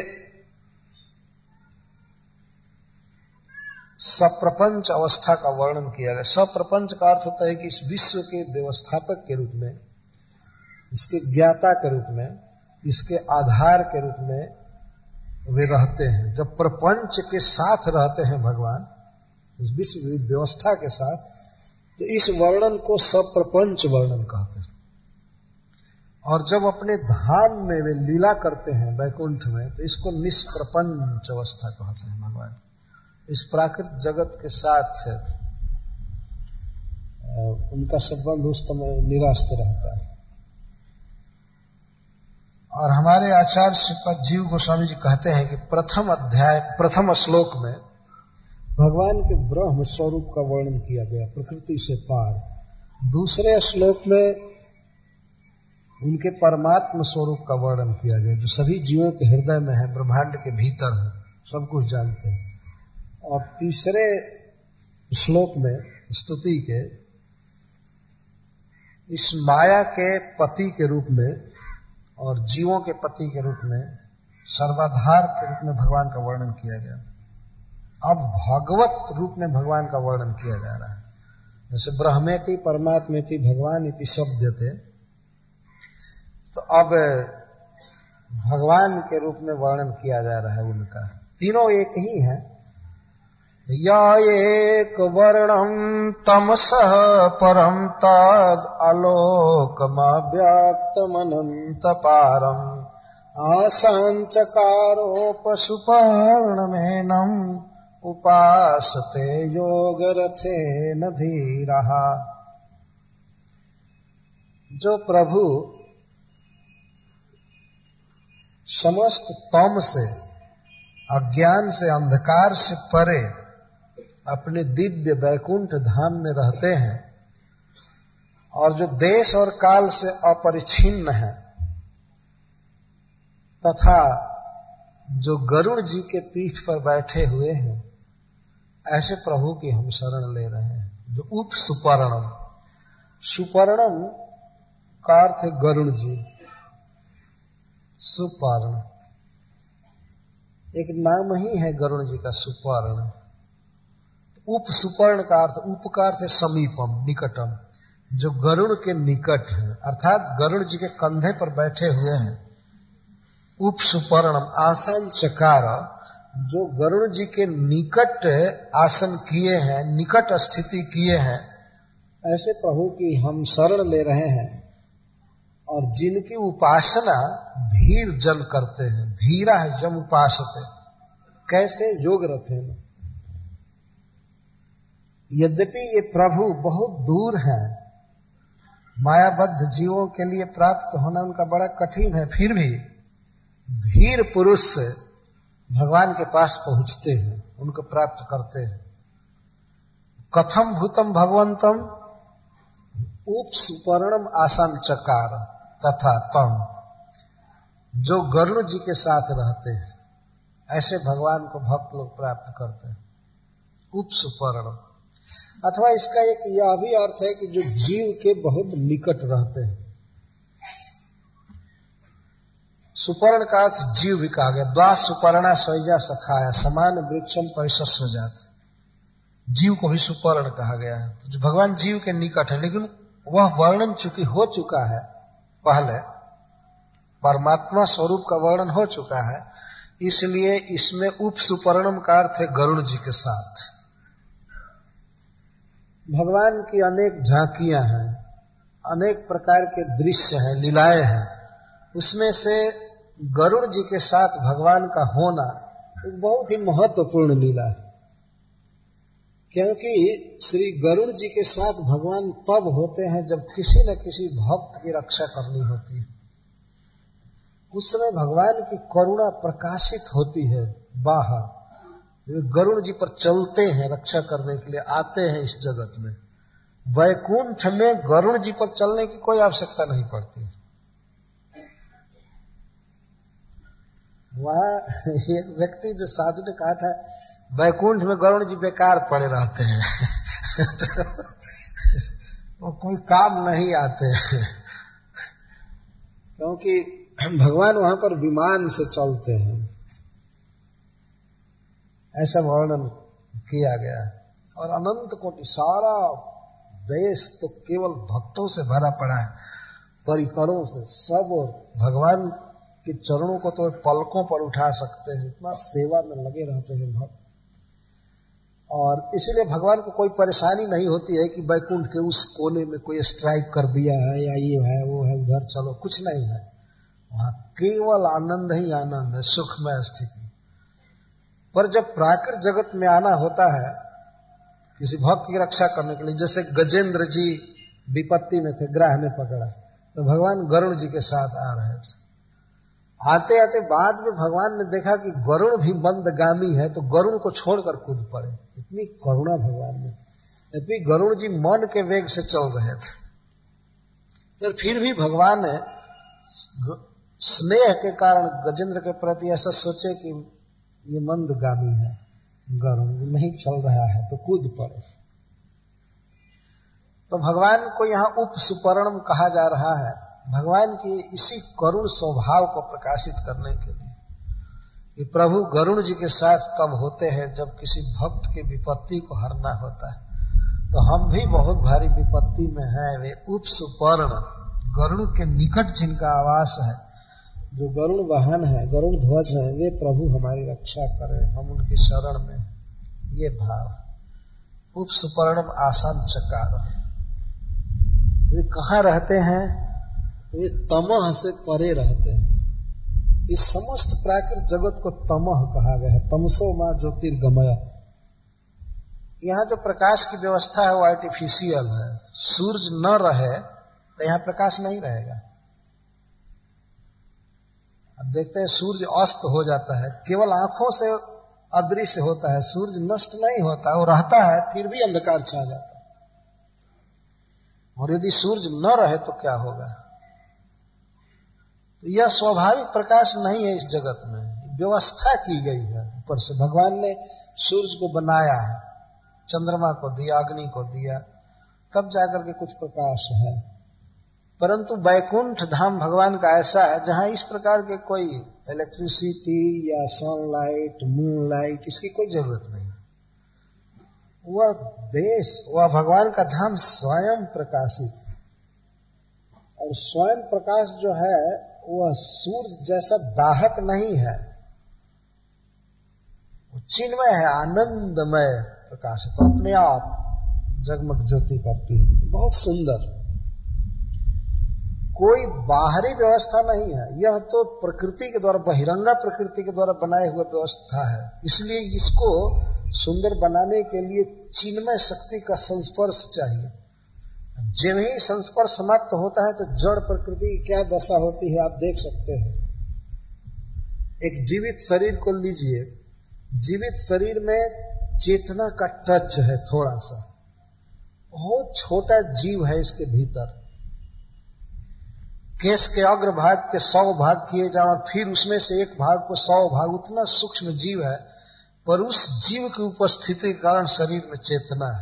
सप्रपंच अवस्था का वर्णन किया गया। सप्रपंच का अर्थ होता है कि इस विश्व के व्यवस्थापक के रूप में, इसके ज्ञाता के रूप में, इसके आधार के रूप में वे रहते हैं। जब प्रपंच के साथ रहते हैं भगवान, इस विश्व व्यवस्था के साथ, तो इस वर्णन को सप्रपंच वर्णन कहते हैं। और जब अपने धाम में वे लीला करते हैं वैकुंठ में, तो इसको निष्प्रपंच अवस्था कहते हैं। भगवान इस प्राकृतिक जगत के साथ उनका संबंध उस समय निरस्त रहता है। और हमारे आचार्य श्रीपद जीव गोस्वामी जी कहते हैं कि प्रथम श्लोक में भगवान के ब्रह्म स्वरूप का वर्णन किया गया, प्रकृति से पार। दूसरे श्लोक में उनके परमात्म स्वरूप का वर्णन किया गया, जो सभी जीवों के हृदय में है, ब्रह्मांड के भीतर है, सब कुछ जानते हैं। और तीसरे श्लोक में स्तुति के इस माया के पति के रूप में और जीवों के पति के रूप में, सर्वाधार के रूप में भगवान का वर्णन किया गया। अब भगवत रूप में भगवान का वर्णन किया जा रहा है। जैसे ब्रह्मेति परमात्मेति भगवान इति शब्दते, तो अब भगवान के रूप में वर्णन किया जा रहा है उनका। तीनों एक ही है। या एक वर्णम तमसः परम तद आलोकमाव्याक्तमनंत पारम आसांचकारोपसुपर्णमेनम उपासते योगरथेन धीरः। जो प्रभु समस्त तम से, अज्ञान से, अंधकार से परे अपने दिव्य वैकुंठ धाम में रहते हैं, और जो देश और काल से अपरिच्छिन्न है, तथा जो गरुड़ जी के पीठ पर बैठे हुए हैं, ऐसे प्रभु की हम शरण ले रहे हैं। जो उप सुपर्णम, सुपर्णम का अर्थ है गरुड़ जी, सुपर्ण एक नाम ही है गरुड़ जी का, सुपर्ण। उप सुपर्ण का अर्थ, उप का अर्थ है समीपम, निकटम, जो गरुड़ के निकट है, अर्थात गरुड़ जी के कंधे पर बैठे हुए हैं। उप सुपर्णम आसन चकार, जो गरुड़ जी के निकट आसन किए हैं, निकट स्थिति किए हैं, ऐसे प्रभु की हम शरण ले रहे हैं। और जिनकी उपासना धीर जन करते हैं, धीरा है जम उपासते, कैसे योग रथे। यद्यपि ये प्रभु बहुत दूर हैं, मायाबद्ध जीवों के लिए प्राप्त होना उनका बड़ा कठिन है, फिर भी धीर पुरुष से भगवान के पास पहुंचते हैं, उनको प्राप्त करते हैं। कथम भूतम भगवंतम उप सुपर्णम आसन चकार तथा तम, जो गरुड़ जी के साथ रहते हैं ऐसे भगवान को भक्त लोग प्राप्त करते हैं। उप सुपर्ण, अथवा इसका एक यह भी अर्थ है कि जो जीव के बहुत निकट रहते हैं। सुपर्ण का अर्थ जीव भी कहा गया। द्वा सुपर्णा स्वैजा सखाया समान वृक्षम परिशस्वजात, जीव को भी सुपर्ण कहा गया है। जो भगवान जीव के निकट है, लेकिन वह वर्णन चूंकि हो चुका है पहले, परमात्मा स्वरूप का वर्णन हो चुका है, इसलिए इसमें उप सुपर्णम का अर्थ है गरुड़ जी के साथ। भगवान की अनेक झांकियां हैं, अनेक प्रकार के दृश्य हैं, लीलाएं हैं। उसमें से गरुड़ जी के साथ भगवान का होना एक बहुत ही महत्वपूर्ण लीला है, क्योंकि श्री गरुड़ जी के साथ भगवान तब होते हैं जब किसी न किसी भक्त की रक्षा करनी होती है। उस समय भगवान की करुणा प्रकाशित होती है बाहर, वे गरुड़ जी पर चलते हैं, रक्षा करने के लिए आते हैं इस जगत में। वैकुंठ में गरुड़ जी पर चलने की कोई आवश्यकता नहीं पड़ती। वहां एक व्यक्ति जो साधु ने कहा था, वैकुंठ में गरुड़ जी बेकार पड़े रहते हैं वो कोई काम नहीं आते हैं, क्योंकि भगवान वहां पर विमान से चलते हैं, ऐसा वर्णन किया गया। और अनंत कोटि सारा देश तो केवल भक्तों से भरा पड़ा है, परिकरों से सब भगवान के चरणों को तो पलकों पर उठा सकते हैं, इतना सेवा में लगे रहते हैं भक्त। और इसलिए भगवान को कोई परेशानी नहीं होती है कि वैकुंठ के उस कोने में कोई स्ट्राइक कर दिया है या ये है वो है, उधर चलो, कुछ नहीं है। वहां केवल आनंद ही आनंद है, सुखमय स्थिति। पर जब प्राकृत जगत में आना होता है किसी भक्त की रक्षा करने के लिए, जैसे गजेंद्र जी विपत्ति में थे, ग्राह ने पकड़ा, तो भगवान गरुड़ जी के साथ आ रहे थे। आते आते बाद में भगवान ने देखा कि गरुड़ भी मंदगामी है, तो गरुड़ को छोड़कर कूद पड़े। इतनी करुणा भगवान में, यद्यपि गरुड़ जी मन के वेग से चल रहे थे, फिर भी भगवान ने स्नेह के कारण गजेंद्र के प्रति ऐसा सोचे कि ये मंदगामी है, गरुड़ नहीं चल रहा है, तो कूद पड़े। तो भगवान को यहाँ उप सुपर्णम कहा जा रहा है, भगवान की इसी करुण स्वभाव को प्रकाशित करने के लिए कि प्रभु गरुड़ जी के साथ तब होते हैं जब किसी भक्त की विपत्ति को हरना होता है। तो हम भी बहुत भारी विपत्ति में हैं, वे उप सुपर्ण गरुड़ के निकट जिनका आवास है, जो गरुड़ वाहन है, गरुड़ ध्वज है, वे प्रभु हमारी रक्षा करें, हम उनकी शरण में। ये भाव। उप सुपर्णम आसन चकार, वे कहाँ रहते हैं? वे तमह से परे रहते हैं। इस समस्त प्राकृत जगत को तमह कहा गया है, तमसो मां ज्योतिर्गमय। यहाँ जो प्रकाश की व्यवस्था है वो आर्टिफिशियल है। सूरज न रहे तो यहाँ प्रकाश नहीं रहेगा। अब देखते हैं सूरज अस्त हो जाता है, केवल आंखों से अदृश्य होता है, सूरज नष्ट नहीं होता, वो रहता है, फिर भी अंधकार छा जाता है। और यदि सूरज न रहे तो क्या होगा? तो यह स्वाभाविक प्रकाश नहीं है इस जगत में, व्यवस्था की गई है। ऊपर से भगवान ने सूरज को बनाया है, चंद्रमा को दिया, अग्नि को दिया, तब जाकर के कुछ प्रकाश है। परंतु वैकुंठ धाम भगवान का ऐसा है जहां इस प्रकार के कोई इलेक्ट्रिसिटी या सनलाइट, मूनलाइट, इसकी कोई जरूरत नहीं। वह देश, वह भगवान का धाम स्वयं प्रकाशित है। और स्वयं प्रकाश जो है वह सूर्य जैसा दाहक नहीं है, वो चिन्मय है, आनंदमय प्रकाश है, तो अपने आप जगमग ज्योति करती है, बहुत सुंदर। कोई बाहरी व्यवस्था नहीं है, यह तो प्रकृति के द्वारा, बहिरंगा प्रकृति के द्वारा बनाए हुए व्यवस्था है। इसलिए इसको सुंदर बनाने के लिए चिन्मय शक्ति का संस्पर्श चाहिए। जब ही संस्पर्श समाप्त होता है तो जड़ प्रकृति की क्या दशा होती है आप देख सकते हैं। एक जीवित शरीर को लीजिए, जीवित शरीर में चेतना का टच है थोड़ा सा, बहुत छोटा जीव है इसके भीतर। केश के अग्रभाग के 100 भाग किए जाए और फिर उसमें से एक भाग को 100 भाग, उतना सूक्ष्म जीव है, पर उस जीव की उपस्थिति के कारण शरीर में चेतना है।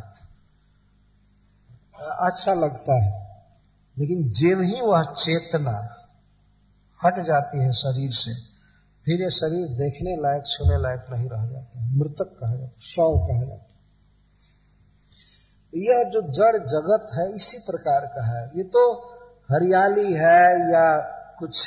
अच्छा लगता है, लेकिन जब ही वह चेतना हट जाती है शरीर से, फिर ये शरीर देखने लायक, सुनने लायक नहीं रह जाता, मृतक कहा जाता, शव कहा जाता। यह जो जड़ जगत है इसी प्रकार का है। ये तो हरियाली है या कुछ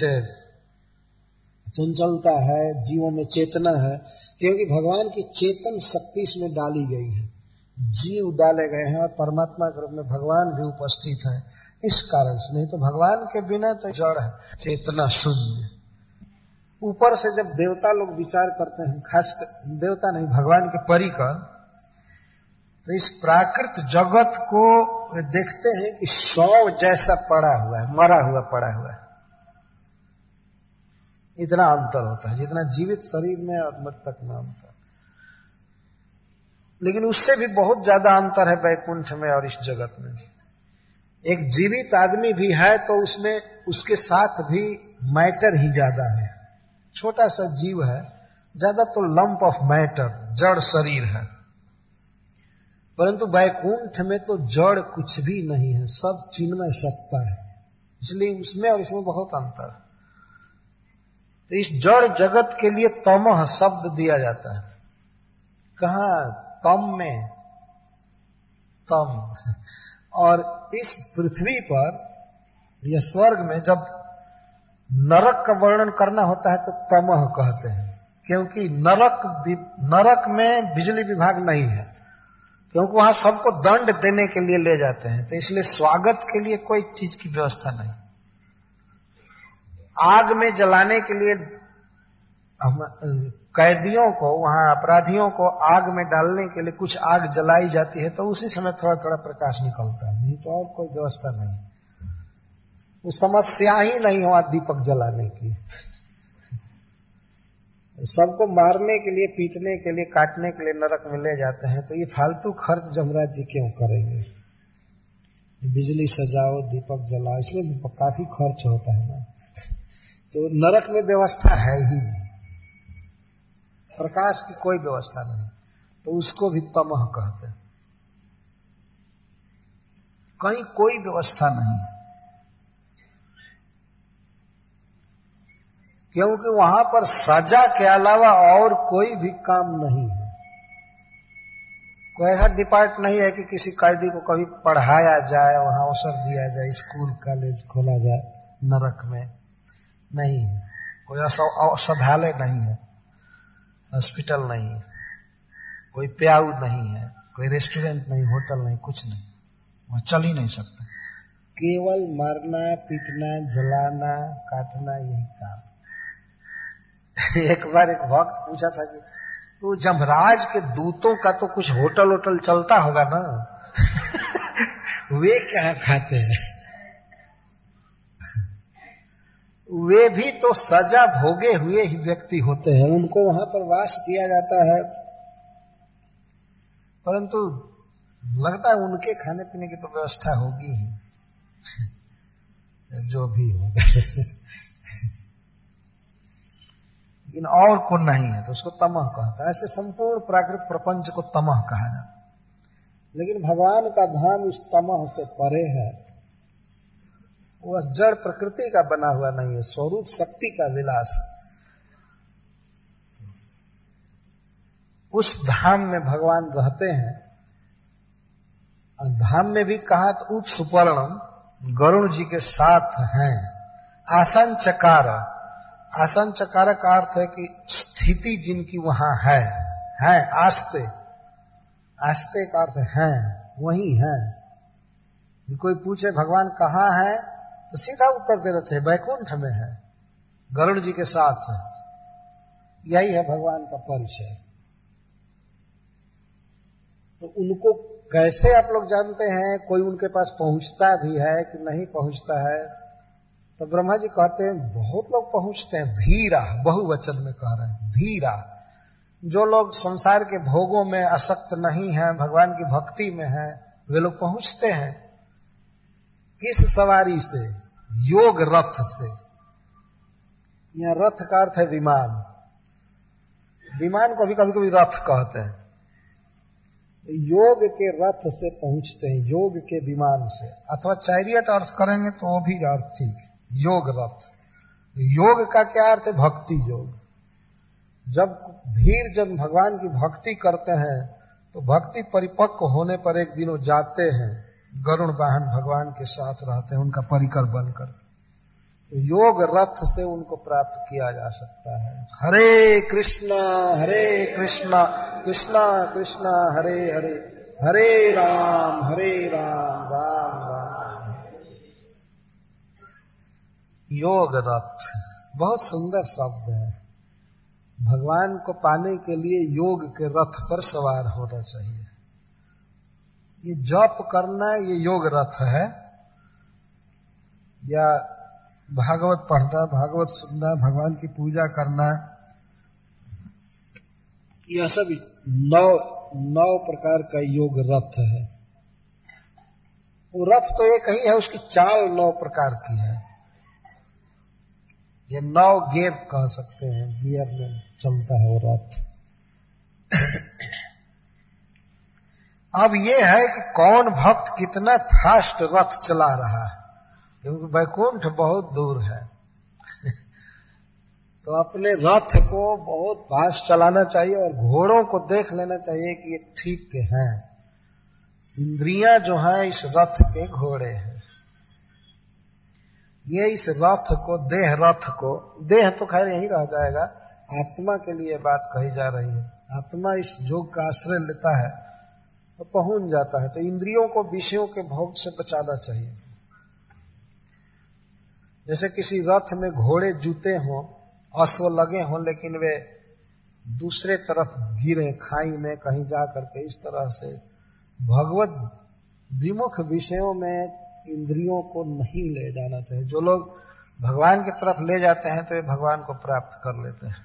चंचलता है, जीवों में चेतना है, क्योंकि भगवान की चेतन शक्ति इसमें डाली गई है, जीव डाले गए हैं और परमात्मा के रूप में भगवान भी उपस्थित है। इस कारण से, नहीं तो भगवान के बिना तो जड़ है, चेतना शून्य। ऊपर से जब देवता लोग विचार करते हैं, खास देवता नहीं, भगवान के परिकर, तो इस प्राकृत जगत को देखते हैं कि शव जैसा पड़ा हुआ है, मरा हुआ पड़ा हुआ है। इतना अंतर होता है जितना जीवित शरीर में और मृतक में अंतर। लेकिन उससे भी बहुत ज्यादा अंतर है वैकुंठ में और इस जगत में। एक जीवित आदमी भी है तो उसमें उसके साथ भी मैटर ही ज्यादा है। छोटा सा जीव है, ज्यादा तो लंप ऑफ मैटर, जड़ शरीर है। परंतु वैकुंठ में तो जड़ कुछ भी नहीं है, सब चिन्मय सत्ता है, इसलिए उसमें और इसमें बहुत अंतर है। तो इस जड़ जगत के लिए तमः शब्द दिया जाता है। कहाँ? तम में, तम। और इस पृथ्वी पर या स्वर्ग में जब नरक का वर्णन करना होता है तो तमः कहते हैं, क्योंकि नरक में बिजली विभाग नहीं है, क्योंकि वहां सबको दंड देने के लिए ले जाते हैं, तो इसलिए स्वागत के लिए कोई चीज की व्यवस्था नहीं। आग में जलाने के लिए कैदियों को, वहां अपराधियों को आग में डालने के लिए कुछ आग जलाई जाती है, तो उसी समय थोड़ा थोड़ा प्रकाश निकलता है, नहीं तो और कोई व्यवस्था नहीं। वो समस्या ही नहीं हुआ दीपक जलाने की। सबको मारने के लिए, पीटने के लिए, काटने के लिए नरक में ले जाते हैं, तो ये फालतू खर्च जमराज जी क्यों करेंगे? बिजली सजाओ, दीपक जलाओ, इसमें काफी खर्च होता है ना। तो नरक में व्यवस्था है ही नहीं, प्रकाश की कोई व्यवस्था नहीं, तो उसको भी तमः कहते हैं। कहीं कोई व्यवस्था नहीं है, क्योंकि वहां पर सजा के अलावा और कोई भी काम नहीं है। कोई ऐसा डिपार्ट नहीं है कि किसी कैदी को कभी पढ़ाया जाए, वहां अवसर दिया जाए, स्कूल कॉलेज खोला जाए नरक में, नहीं है। कोई औषधालय नहीं है, हॉस्पिटल नहीं है, कोई प्याऊ नहीं है, कोई रेस्टोरेंट नहीं, होटल नहीं, कुछ नहीं, वहां चल ही नहीं सकता। केवल मारना, पीटना, जलाना, काटना, यही काम। एक बार एक भक्त पूछा था कि तो जमराज के दूतों का तो कुछ होटल वोटल चलता होगा ना वे क्या खाते हैं? वे भी तो सजा भोगे हुए ही व्यक्ति होते हैं, उनको वहां पर वास दिया जाता है, परंतु लगता है उनके खाने पीने की तो व्यवस्था होगी ही जो भी होगा लेकिन और को नहीं है, तो उसको तमः कहता है। ऐसे संपूर्ण प्राकृतिक प्रपंच को तमः कहा जाता है। लेकिन भगवान का धाम इस तमः से परे है, वह जड़ प्रकृति का बना हुआ नहीं है, स्वरूप शक्ति का विलास। उस धाम में भगवान रहते हैं। और धाम में भी कहा तो उप सुपर्णम गरुण जी के साथ हैं। आसन चकार, आसन चकार का अर्थ है कि स्थिति जिनकी वहां है, आस्ते, आस्ते का अर्थ है वही है। कोई पूछे भगवान कहाँ है तो सीधा उत्तर देना चाहिए, वैकुंठ में है, गरुड़ जी के साथ है। यही है भगवान का परिचय। तो उनको कैसे आप लोग जानते हैं? कोई उनके पास पहुंचता भी है कि नहीं पहुंचता है? तो ब्रह्मा जी कहते हैं बहुत लोग पहुंचते हैं। धीरा, बहुवचन में कह रहे हैं, धीरा, जो लोग संसार के भोगों में आसक्त नहीं है, भगवान की भक्ति में है, वे लोग पहुंचते हैं किस सवारी से? योग रथ से। यहां रथ का अर्थ है विमान। विमान को भी कभी कभी रथ कहते हैं। योग के रथ से पहुंचते हैं, योग के विमान से, अथवा चैरियट अर्थ करेंगे तो वो भी अर्थ ठीक। योग रथ। योग का क्या अर्थ है? भक्ति योग। जब धीर जन भगवान की भक्ति करते हैं तो भक्ति परिपक्व होने पर एक दिन वो जाते हैं, गरुड़ वाहन भगवान के साथ रहते हैं उनका परिकर बनकर। तो योग रथ से उनको प्राप्त किया जा सकता है। हरे कृष्णा कृष्णा कृष्णा हरे हरे, हरे राम राम राम। योग रथ बहुत सुंदर शब्द है। भगवान को पाने के लिए योग के रथ पर सवार होना चाहिए। ये जप करना ये योग रथ है, या भागवत पढ़ना, भागवत सुनना, भगवान की पूजा करना, यह सब 9 प्रकार का योग रथ है। वो रथ तो एक ही है, उसकी चाल 9 प्रकार की है। ये 9 गियर कह सकते हैं, गियर में चलता है वो रथ। अब ये है कि कौन भक्त कितना फास्ट रथ चला रहा है, क्योंकि वैकुंठ बहुत दूर है। तो अपने रथ को बहुत फास्ट चलाना चाहिए और घोड़ों को देख लेना चाहिए कि ये ठीक हैं। इंद्रियां जो हैं इस रथ के घोड़े हैं। ये इस रथ को, देह रथ को, देह तो खैर यही रह जाएगा, आत्मा के लिए बात कही जा रही है। आत्मा इस योग का आश्रय लेता है तो पहुंच जाता है। तो इंद्रियों को विषयों के भोग से बचाना चाहिए। जैसे किसी रथ में घोड़े जूते हों, अश्व लगे हों, लेकिन वे दूसरे तरफ गिरे खाई में कहीं जा करके, इस तरह से भगवत विमुख विषयों में इंद्रियों को नहीं ले जाना चाहिए। जो लोग भगवान की तरफ ले जाते हैं तो वे भगवान को प्राप्त कर लेते हैं।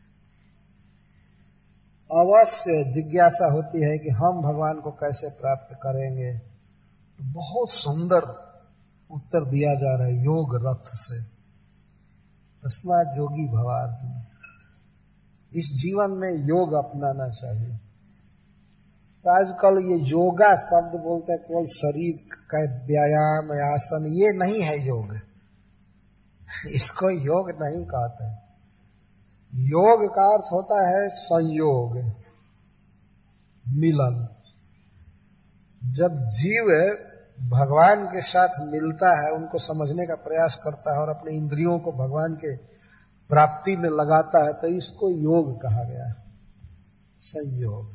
अवश्य जिज्ञासा होती है कि हम भगवान को कैसे प्राप्त करेंगे। तो बहुत सुंदर उत्तर दिया जा रहा है, योग रथ से। तस्मात् योगी भवार्जुन। इस जीवन में योग अपनाना चाहिए। तो आजकल ये योगा शब्द बोलते हैं, केवल शरीर का व्यायाम, आसन, ये नहीं है योग। इसको योग नहीं कहते हैं। योग का अर्थ होता है संयोग, मिलन। जब जीव भगवान के साथ मिलता है, उनको समझने का प्रयास करता है और अपने इंद्रियों को भगवान के प्राप्ति में लगाता है, तो इसको योग कहा गया है, संयोग।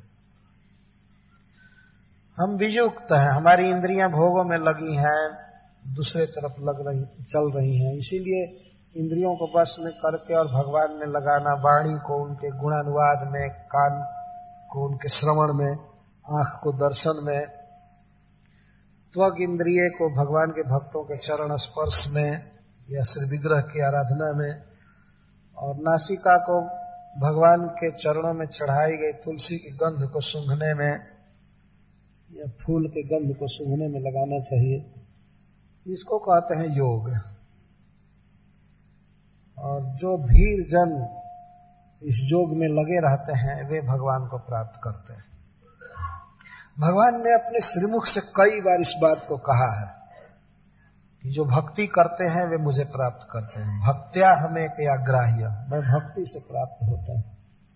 हम वियुक्त हैं, हमारी इंद्रियां भोगों में लगी हैं, दूसरे तरफ चल रही हैं, इसीलिए इंद्रियों को बस में करके और भगवान में लगाना, वाणी को उनके गुणानुवाद में, कान को उनके श्रवण में, आंख को दर्शन में, त्वग इंद्रिय को भगवान के भक्तों के चरण स्पर्श में या श्री विग्रह की आराधना में, और नासिका को भगवान के चरणों में चढ़ाई गई तुलसी की गंध को सूंघने में या फूल के गंध को सूंघने में लगाना चाहिए। इसको कहते हैं योग। और जो धीर जन इस योग में लगे रहते हैं वे भगवान को प्राप्त करते हैं। भगवान ने अपने श्रीमुख से कई बार इस बात को कहा है कि जो भक्ति करते हैं वे मुझे प्राप्त करते हैं। भक्त्या हमें क्या ग्राह्य, मैं भक्ति से प्राप्त होता हूं।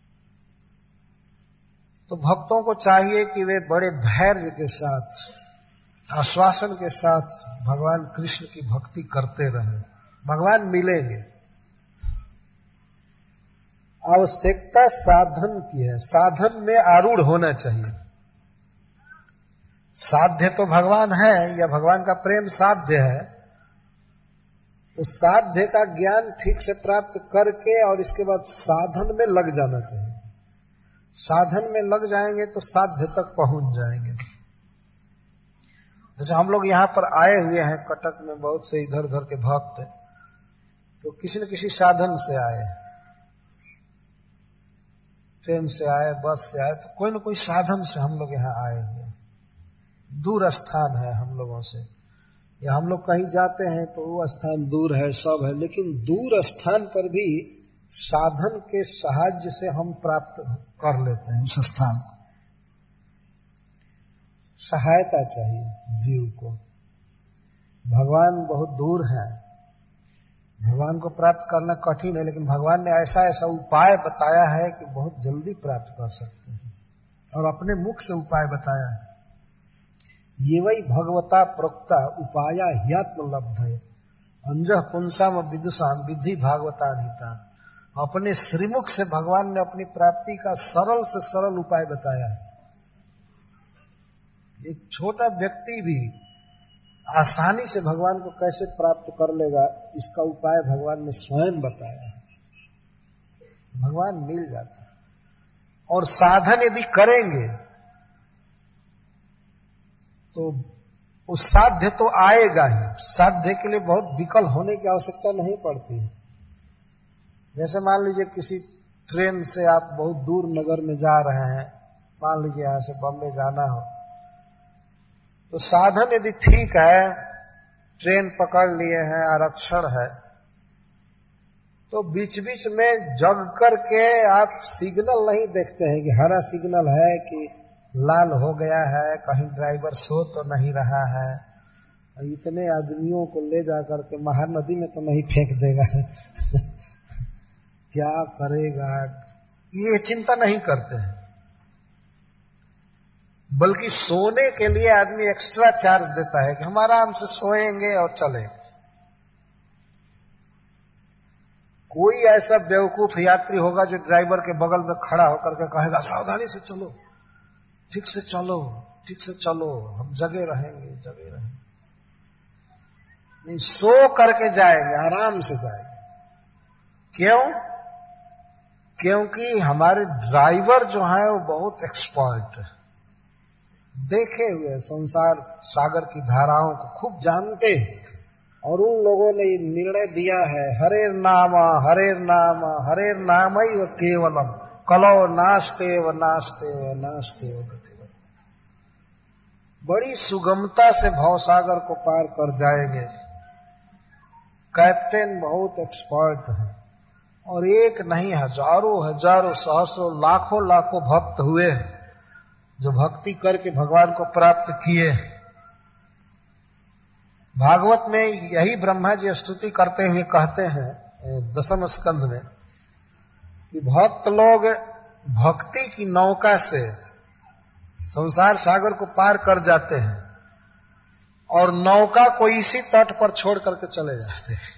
तो भक्तों को चाहिए कि वे बड़े धैर्य के साथ, आश्वासन के साथ भगवान कृष्ण की भक्ति करते रहें। भगवान मिलेंगे। आवश्यकता साधन की है, साधन में आरूढ़ होना चाहिए। साध्य तो भगवान है, या भगवान का प्रेम साध्य है, तो साध्य का ज्ञान ठीक से प्राप्त करके और इसके बाद साधन में लग जाना चाहिए। साधन में लग जाएंगे तो साध्य तक पहुंच जाएंगे। जैसे हम लोग यहाँ पर आए हुए हैं कटक में, बहुत से इधर उधर के भक्त, तो किसी न किसी साधन से आए, ट्रेन से आए, बस से आए, तो कोई न कोई साधन से हम लोग यहाँ आए हुए। दूर स्थान है हम लोगों से, या हम लोग कहीं जाते हैं तो वो स्थान दूर है, सब है, लेकिन दूर स्थान पर भी साधन के सहायता से हम प्राप्त कर लेते हैं उस स्थान को। सहायता चाहिए जीव को। भगवान बहुत दूर है, भगवान को प्राप्त करना कठिन है, लेकिन भगवान ने ऐसा ऐसा उपाय बताया है कि बहुत जल्दी प्राप्त कर सकते हैं, और अपने मुख से उपाय बताया है। ये वही भगवता प्रोक्ता उपाया ह्यात्म लब्ध है, अंजः पुंसाम विदुषाम विधि भागवता नीता। अपने श्रीमुख से भगवान ने अपनी प्राप्ति का सरल से सरल उपाय बताया है। एक छोटा व्यक्ति भी आसानी से भगवान को कैसे प्राप्त कर लेगा, इसका उपाय भगवान ने स्वयं बताया है। भगवान मिल जाता है, और साधन यदि करेंगे तो उस साध्य तो आएगा ही। साध्य के लिए बहुत विकल होने की आवश्यकता नहीं पड़ती है। जैसे मान लीजिए किसी ट्रेन से आप बहुत दूर नगर में जा रहे हैं, मान लीजिए यहां से बॉम्बे जाना हो, तो साधन यदि ठीक है, ट्रेन पकड़ लिए हैं, आरक्षण है, तो बीच बीच में जग करके आप सिग्नल नहीं देखते हैं कि हरा सिग्नल है कि लाल हो गया है, कहीं ड्राइवर सो तो नहीं रहा है, इतने आदमियों को ले जाकर के महानदी में तो नहीं फेंक देगा क्या करेगा, ये चिंता नहीं करते हैं। बल्कि सोने के लिए आदमी एक्स्ट्रा चार्ज देता है कि हम आराम से सोएंगे और चलेंगे। कोई ऐसा बेवकूफ यात्री होगा जो ड्राइवर के बगल में खड़ा होकर के कहेगा सावधानी से चलो, ठीक से चलो, ठीक से चलो, हम जगे रहेंगे, जगे रहेंगे। नहीं, सो करके जाएंगे, आराम से जाएंगे। क्यों? क्योंकि हमारे ड्राइवर जो है वो बहुत एक्सपर्ट है, देखे हुए, संसार सागर की धाराओं को खूब जानते हैं, और उन लोगों ने निर्णय दिया है हरेर नाम हरेर नाम हरेर नाम ही केवलम कलो नास्ते व नास्ते व नास्ते व गति। बड़ी सुगमता से भवसागर को पार कर जाएंगे। कैप्टन बहुत एक्सपर्ट है, और एक नहीं हजारों हजारों सहस्रों लाखों लाखों भक्त हुए जो भक्ति करके भगवान को प्राप्त किए। भागवत में यही ब्रह्मा जी स्तुति करते हुए कहते हैं 10वें स्कंध में कि भक्त लोग भक्ति की नौका से संसार सागर को पार कर जाते हैं, और नौका को इसी तट पर छोड़ करके चले जाते हैं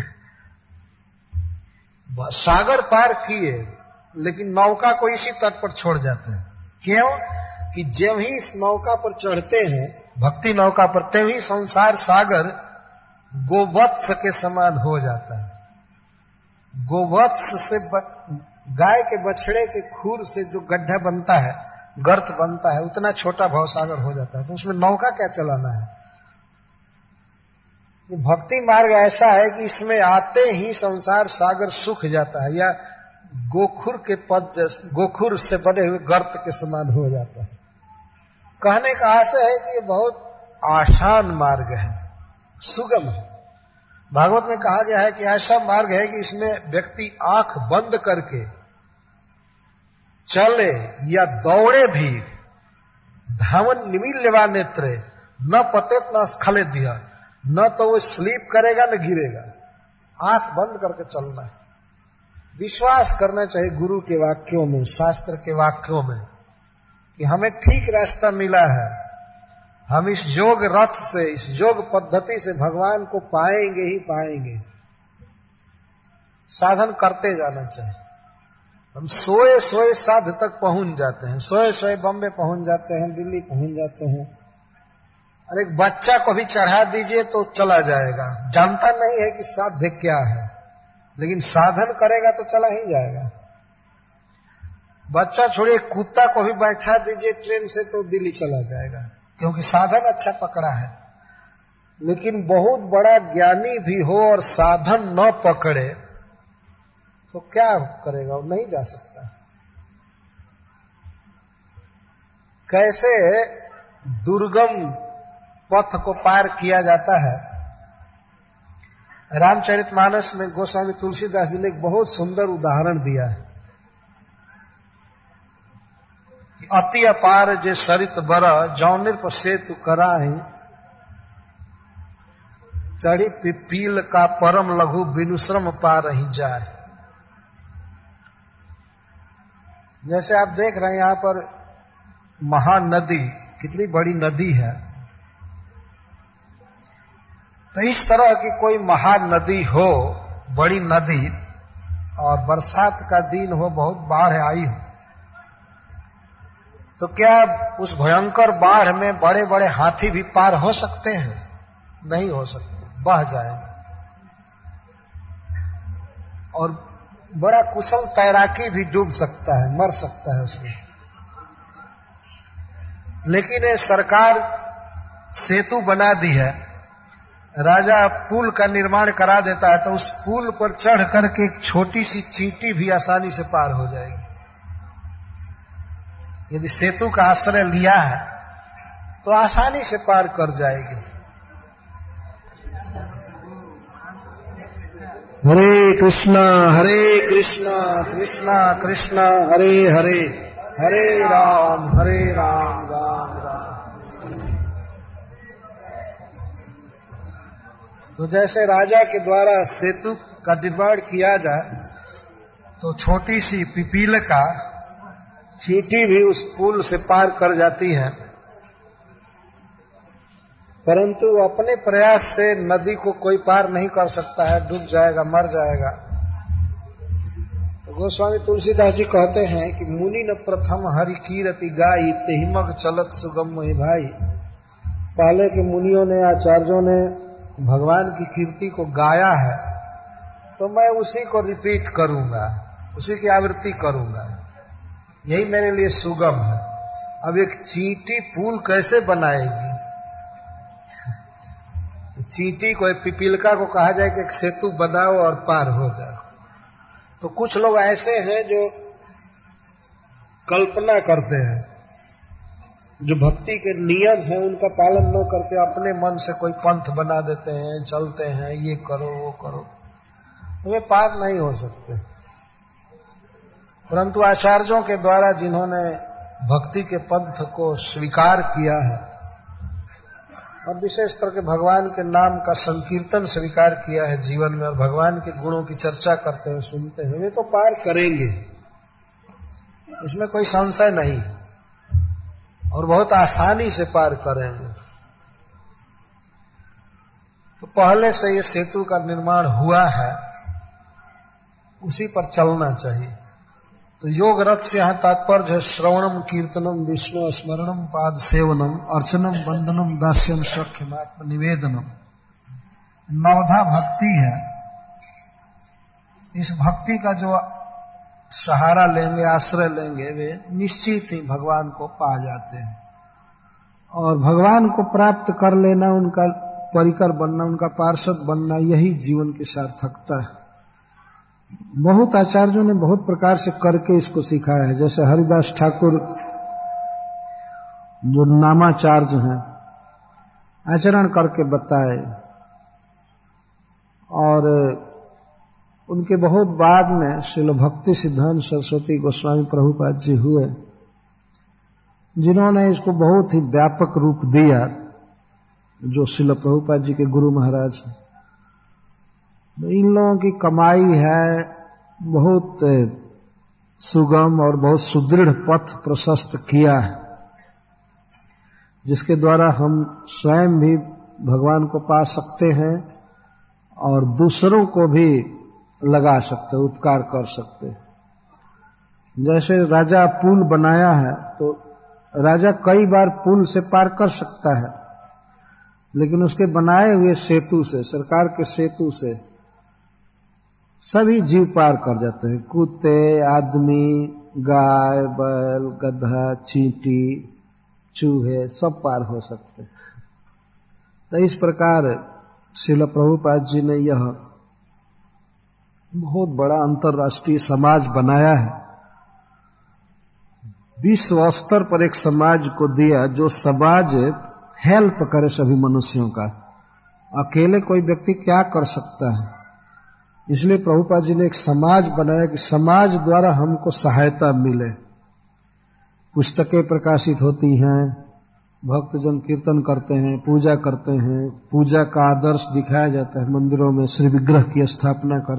सागर पार किए, लेकिन नौका को इसी तट पर छोड़ जाते हैं। क्यों? कि जब ही इस नौका पर चढ़ते हैं, भक्ति नौका पर, तभी संसार सागर गोवत्स के समान हो जाता है। गोवत्स से गाय के बछड़े के खूर से जो गड्ढा बनता है, गर्त बनता है, उतना छोटा भवसागर हो जाता है। तो उसमें नौका क्या चलाना है? ये भक्ति मार्ग ऐसा है कि इसमें आते ही संसार सागर सूख जाता है, या गोखुर के पद, गोखुर से बने हुए गर्त के समान हो जाता है। कहने का आशय है कि ये बहुत आसान मार्ग है, सुगम है। भागवत में कहा गया है कि ऐसा मार्ग है कि इसमें व्यक्ति आंख बंद करके चले या दौड़े भी, धावन निमील्यवा नेत्रे न पतेत न स्खले दिया, न तो वो स्लीप करेगा न गिरेगा। आंख बंद करके चलना है। विश्वास करना चाहिए गुरु के वाक्यों में, शास्त्र के वाक्यों में, कि हमें ठीक रास्ता मिला है। हम इस योग रथ से, इस योग पद्धति से भगवान को पाएंगे ही पाएंगे। साधन करते जाना चाहिए। हम सोए सोए साध तक पहुंच जाते हैं, सोए सोए बॉम्बे पहुंच जाते हैं, दिल्ली पहुंच जाते हैं। और एक बच्चा को भी चढ़ा दीजिए तो चला जाएगा, जानता नहीं है कि साध्य क्या है, लेकिन साधन करेगा तो चला ही जाएगा। बच्चा छोड़िए, कुत्ता को भी बैठा दीजिए ट्रेन से तो दिल्ली चला जाएगा, क्योंकि साधन अच्छा पकड़ा है। लेकिन बहुत बड़ा ज्ञानी भी हो और साधन न पकड़े तो क्या करेगा? वो नहीं जा सकता। कैसे दुर्गम पथ को पार किया जाता है। रामचरितमानस में गोस्वामी तुलसीदास जी ने एक बहुत सुंदर उदाहरण दिया है कि अति अपार जे सरित बर जौनिर पर सेतु कराही, चढ़ी पिपील का परम लघु बिनु श्रम पार ही जाए। जैसे आप देख रहे हैं यहां पर महानदी, कितनी बड़ी नदी है, तो इस तरह की कोई महानदी हो, बड़ी नदी, और बरसात का दिन हो, बहुत बाढ़ आई हो, तो क्या उस भयंकर बाढ़ में बड़े बड़े हाथी भी पार हो सकते हैं? नहीं हो सकते, बह जाएंगे। और बड़ा कुशल तैराकी भी डूब सकता है, मर सकता है उसमें। लेकिन सरकार सेतु बना दी है, राजा पुल का निर्माण करा देता है, तो उस पुल पर चढ़ करके एक छोटी सी चींटी भी आसानी से पार हो जाएगी। यदि सेतु का आश्रय लिया है तो आसानी से पार कर जाएगी। हरे कृष्णा कृष्णा कृष्णा हरे हरे, हरे राम राम राम। तो जैसे राजा के द्वारा सेतु का निर्माण किया जाए, तो छोटी सी पिपील का चींटी भी उस पुल से पार कर जाती है, परंतु अपने प्रयास से नदी को कोई पार नहीं कर सकता है, डूब जाएगा, मर जाएगा। तो गोस्वामी तुलसीदास जी कहते हैं कि मुनि न प्रथम हरि कीरति गाई, तेहिमग चलत सुगम मोहि भाई। पहले के मुनियों ने, आचार्यों ने भगवान की कीर्ति को गाया है, तो मैं उसी को रिपीट करूंगा, उसी की आवृत्ति करूंगा, यही मेरे लिए सुगम है। अब एक चींटी पुल कैसे बनाएगी? चींटी को, एक पिपीलका को कहा जाए कि एक सेतु बनाओ और पार हो जाओ। तो कुछ लोग ऐसे हैं जो कल्पना करते हैं, जो भक्ति के नियम हैं उनका पालन न करके अपने मन से कोई पंथ बना देते हैं, चलते हैं, ये करो वो करो, तो वे पार नहीं हो सकते। परंतु आचार्यों के द्वारा जिन्होंने भक्ति के पंथ को स्वीकार किया है और विशेष करके भगवान के नाम का संकीर्तन स्वीकार किया है जीवन में, और भगवान के गुणों की चर्चा करते हैं, सुनते हैं, वे तो पार करेंगे, इसमें कोई संशय नहीं, और बहुत आसानी से पार करेंगे। तो पहले से ये सेतु का निर्माण हुआ है, उसी पर चलना चाहिए। तो योग रथ से यहाँ तात्पर्य है श्रवणम कीर्तनम विष्णु स्मरणम पाद सेवनम अर्चनम वंदनम दास्यम सख्यम आत्म निवेदनम। नवधा भक्ति है। इस भक्ति का जो सहारा लेंगे, आश्रय लेंगे, वे निश्चित ही भगवान को पा जाते हैं। और भगवान को प्राप्त कर लेना, उनका परिकर बनना, उनका पार्षद बनना, यही जीवन की सार्थकता है। बहुत आचार्यों ने बहुत प्रकार से करके इसको सिखाया है। जैसे हरिदास ठाकुर जो नामाचार्य हैं, आचरण करके बताए, और उनके बहुत बाद में श्रील भक्ति सिद्धांत सरस्वती गोस्वामी प्रभुपाद जी हुए, जिन्होंने इसको बहुत ही व्यापक रूप दिया, जो श्रील प्रभुपाद जी के गुरु महाराज हैं। इन लोगों की कमाई है बहुत सुगम और बहुत सुदृढ़ पथ प्रशस्त किया है, जिसके द्वारा हम स्वयं भी भगवान को पा सकते हैं और दूसरों को भी लगा सकते, उपकार कर सकते। जैसे राजा पुल बनाया है, तो राजा कई बार पुल से पार कर सकता है, लेकिन उसके बनाए हुए सेतु से, सरकार के सेतु से सभी जीव पार कर जाते हैं। कुत्ते, आदमी, गाय, बैल, गधा, चींटी, चूहे सब पार हो सकते हैं। तो इस प्रकार श्रील प्रभुपाद जी ने यह बहुत बड़ा अंतर्राष्ट्रीय समाज बनाया है। विश्व स्तर पर एक समाज को दिया जो समाज हेल्प करे सभी मनुष्यों का। अकेले कोई व्यक्ति क्या कर सकता है, इसलिए प्रभुपाद जी ने एक समाज बनाया कि समाज द्वारा हमको सहायता मिले। पुस्तकें प्रकाशित होती हैं, भक्तजन कीर्तन करते हैं, पूजा करते हैं, पूजा का आदर्श दिखाया जाता है, मंदिरों में श्री विग्रह की स्थापना कर।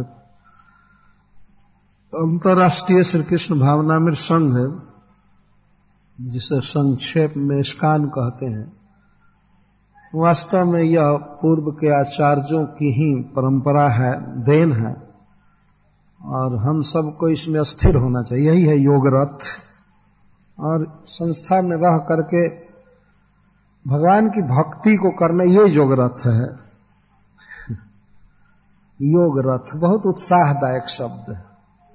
अंतर्राष्ट्रीय श्री कृष्ण भावनामृत संघ है, जिसे संक्षेप में इस्कान कहते हैं, वास्तव में यह पूर्व के आचार्यों की ही परंपरा है, देन है, और हम सबको इसमें स्थिर होना चाहिए। यही है योग रथ। और संस्था में रह करके भगवान की भक्ति को करना, ये योग रथ है। योग रथ बहुत उत्साहदायक शब्द है।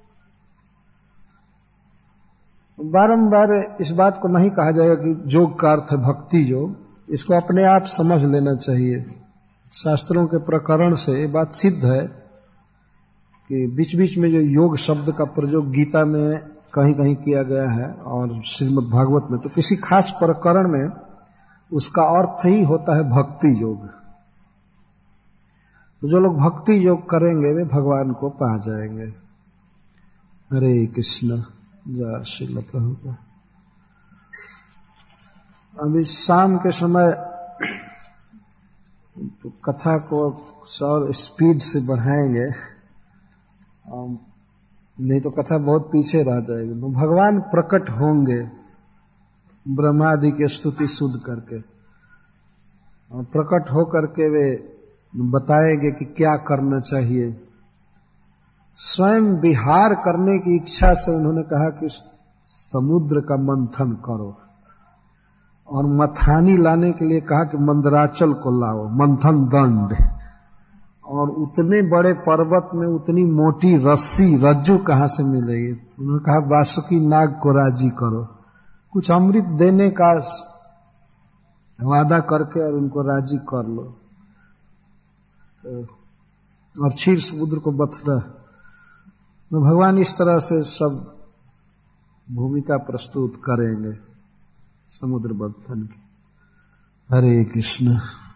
बारंबार इस बात को नहीं कहा जाएगा कि योग का अर्थ है भक्ति योग, इसको अपने आप समझ लेना चाहिए। शास्त्रों के प्रकरण से ये बात सिद्ध है कि बीच बीच में जो योग शब्द का प्रयोग गीता में कहीं कहीं किया गया है और श्रीमद् भागवत में, तो किसी खास प्रकरण में उसका अर्थ ही होता है भक्ति योग। तो जो लोग भक्ति योग करेंगे वे भगवान को पा जाएंगे। हरे कृष्ण। जय श्रील प्रभुपाद। अभी शाम के समय तो कथा को और स्पीड से बढ़ाएंगे, नहीं तो कथा बहुत पीछे रह जाएगी। तो भगवान प्रकट होंगे ब्रह्मादि की स्तुति सुध करके, और प्रकट हो करके वे बताएंगे कि क्या करना चाहिए। स्वयं विहार करने की इच्छा से उन्होंने कहा कि समुद्र का मंथन करो, और मथानी लाने के लिए कहा कि मंदराचल को लाओ, मंथन दंड। और उतने बड़े पर्वत में उतनी मोटी रस्सी रज्जू कहां से मिलेगी? उन्होंने कहा वासुकी नाग को राजी करो, कुछ अमृत देने का वादा करके और उनको राजी कर लो, और क्षीर समुद्र को बथना। तो भगवान इस तरह से सब भूमिका प्रस्तुत करेंगे समुद्र बंधन की। हरे कृष्ण।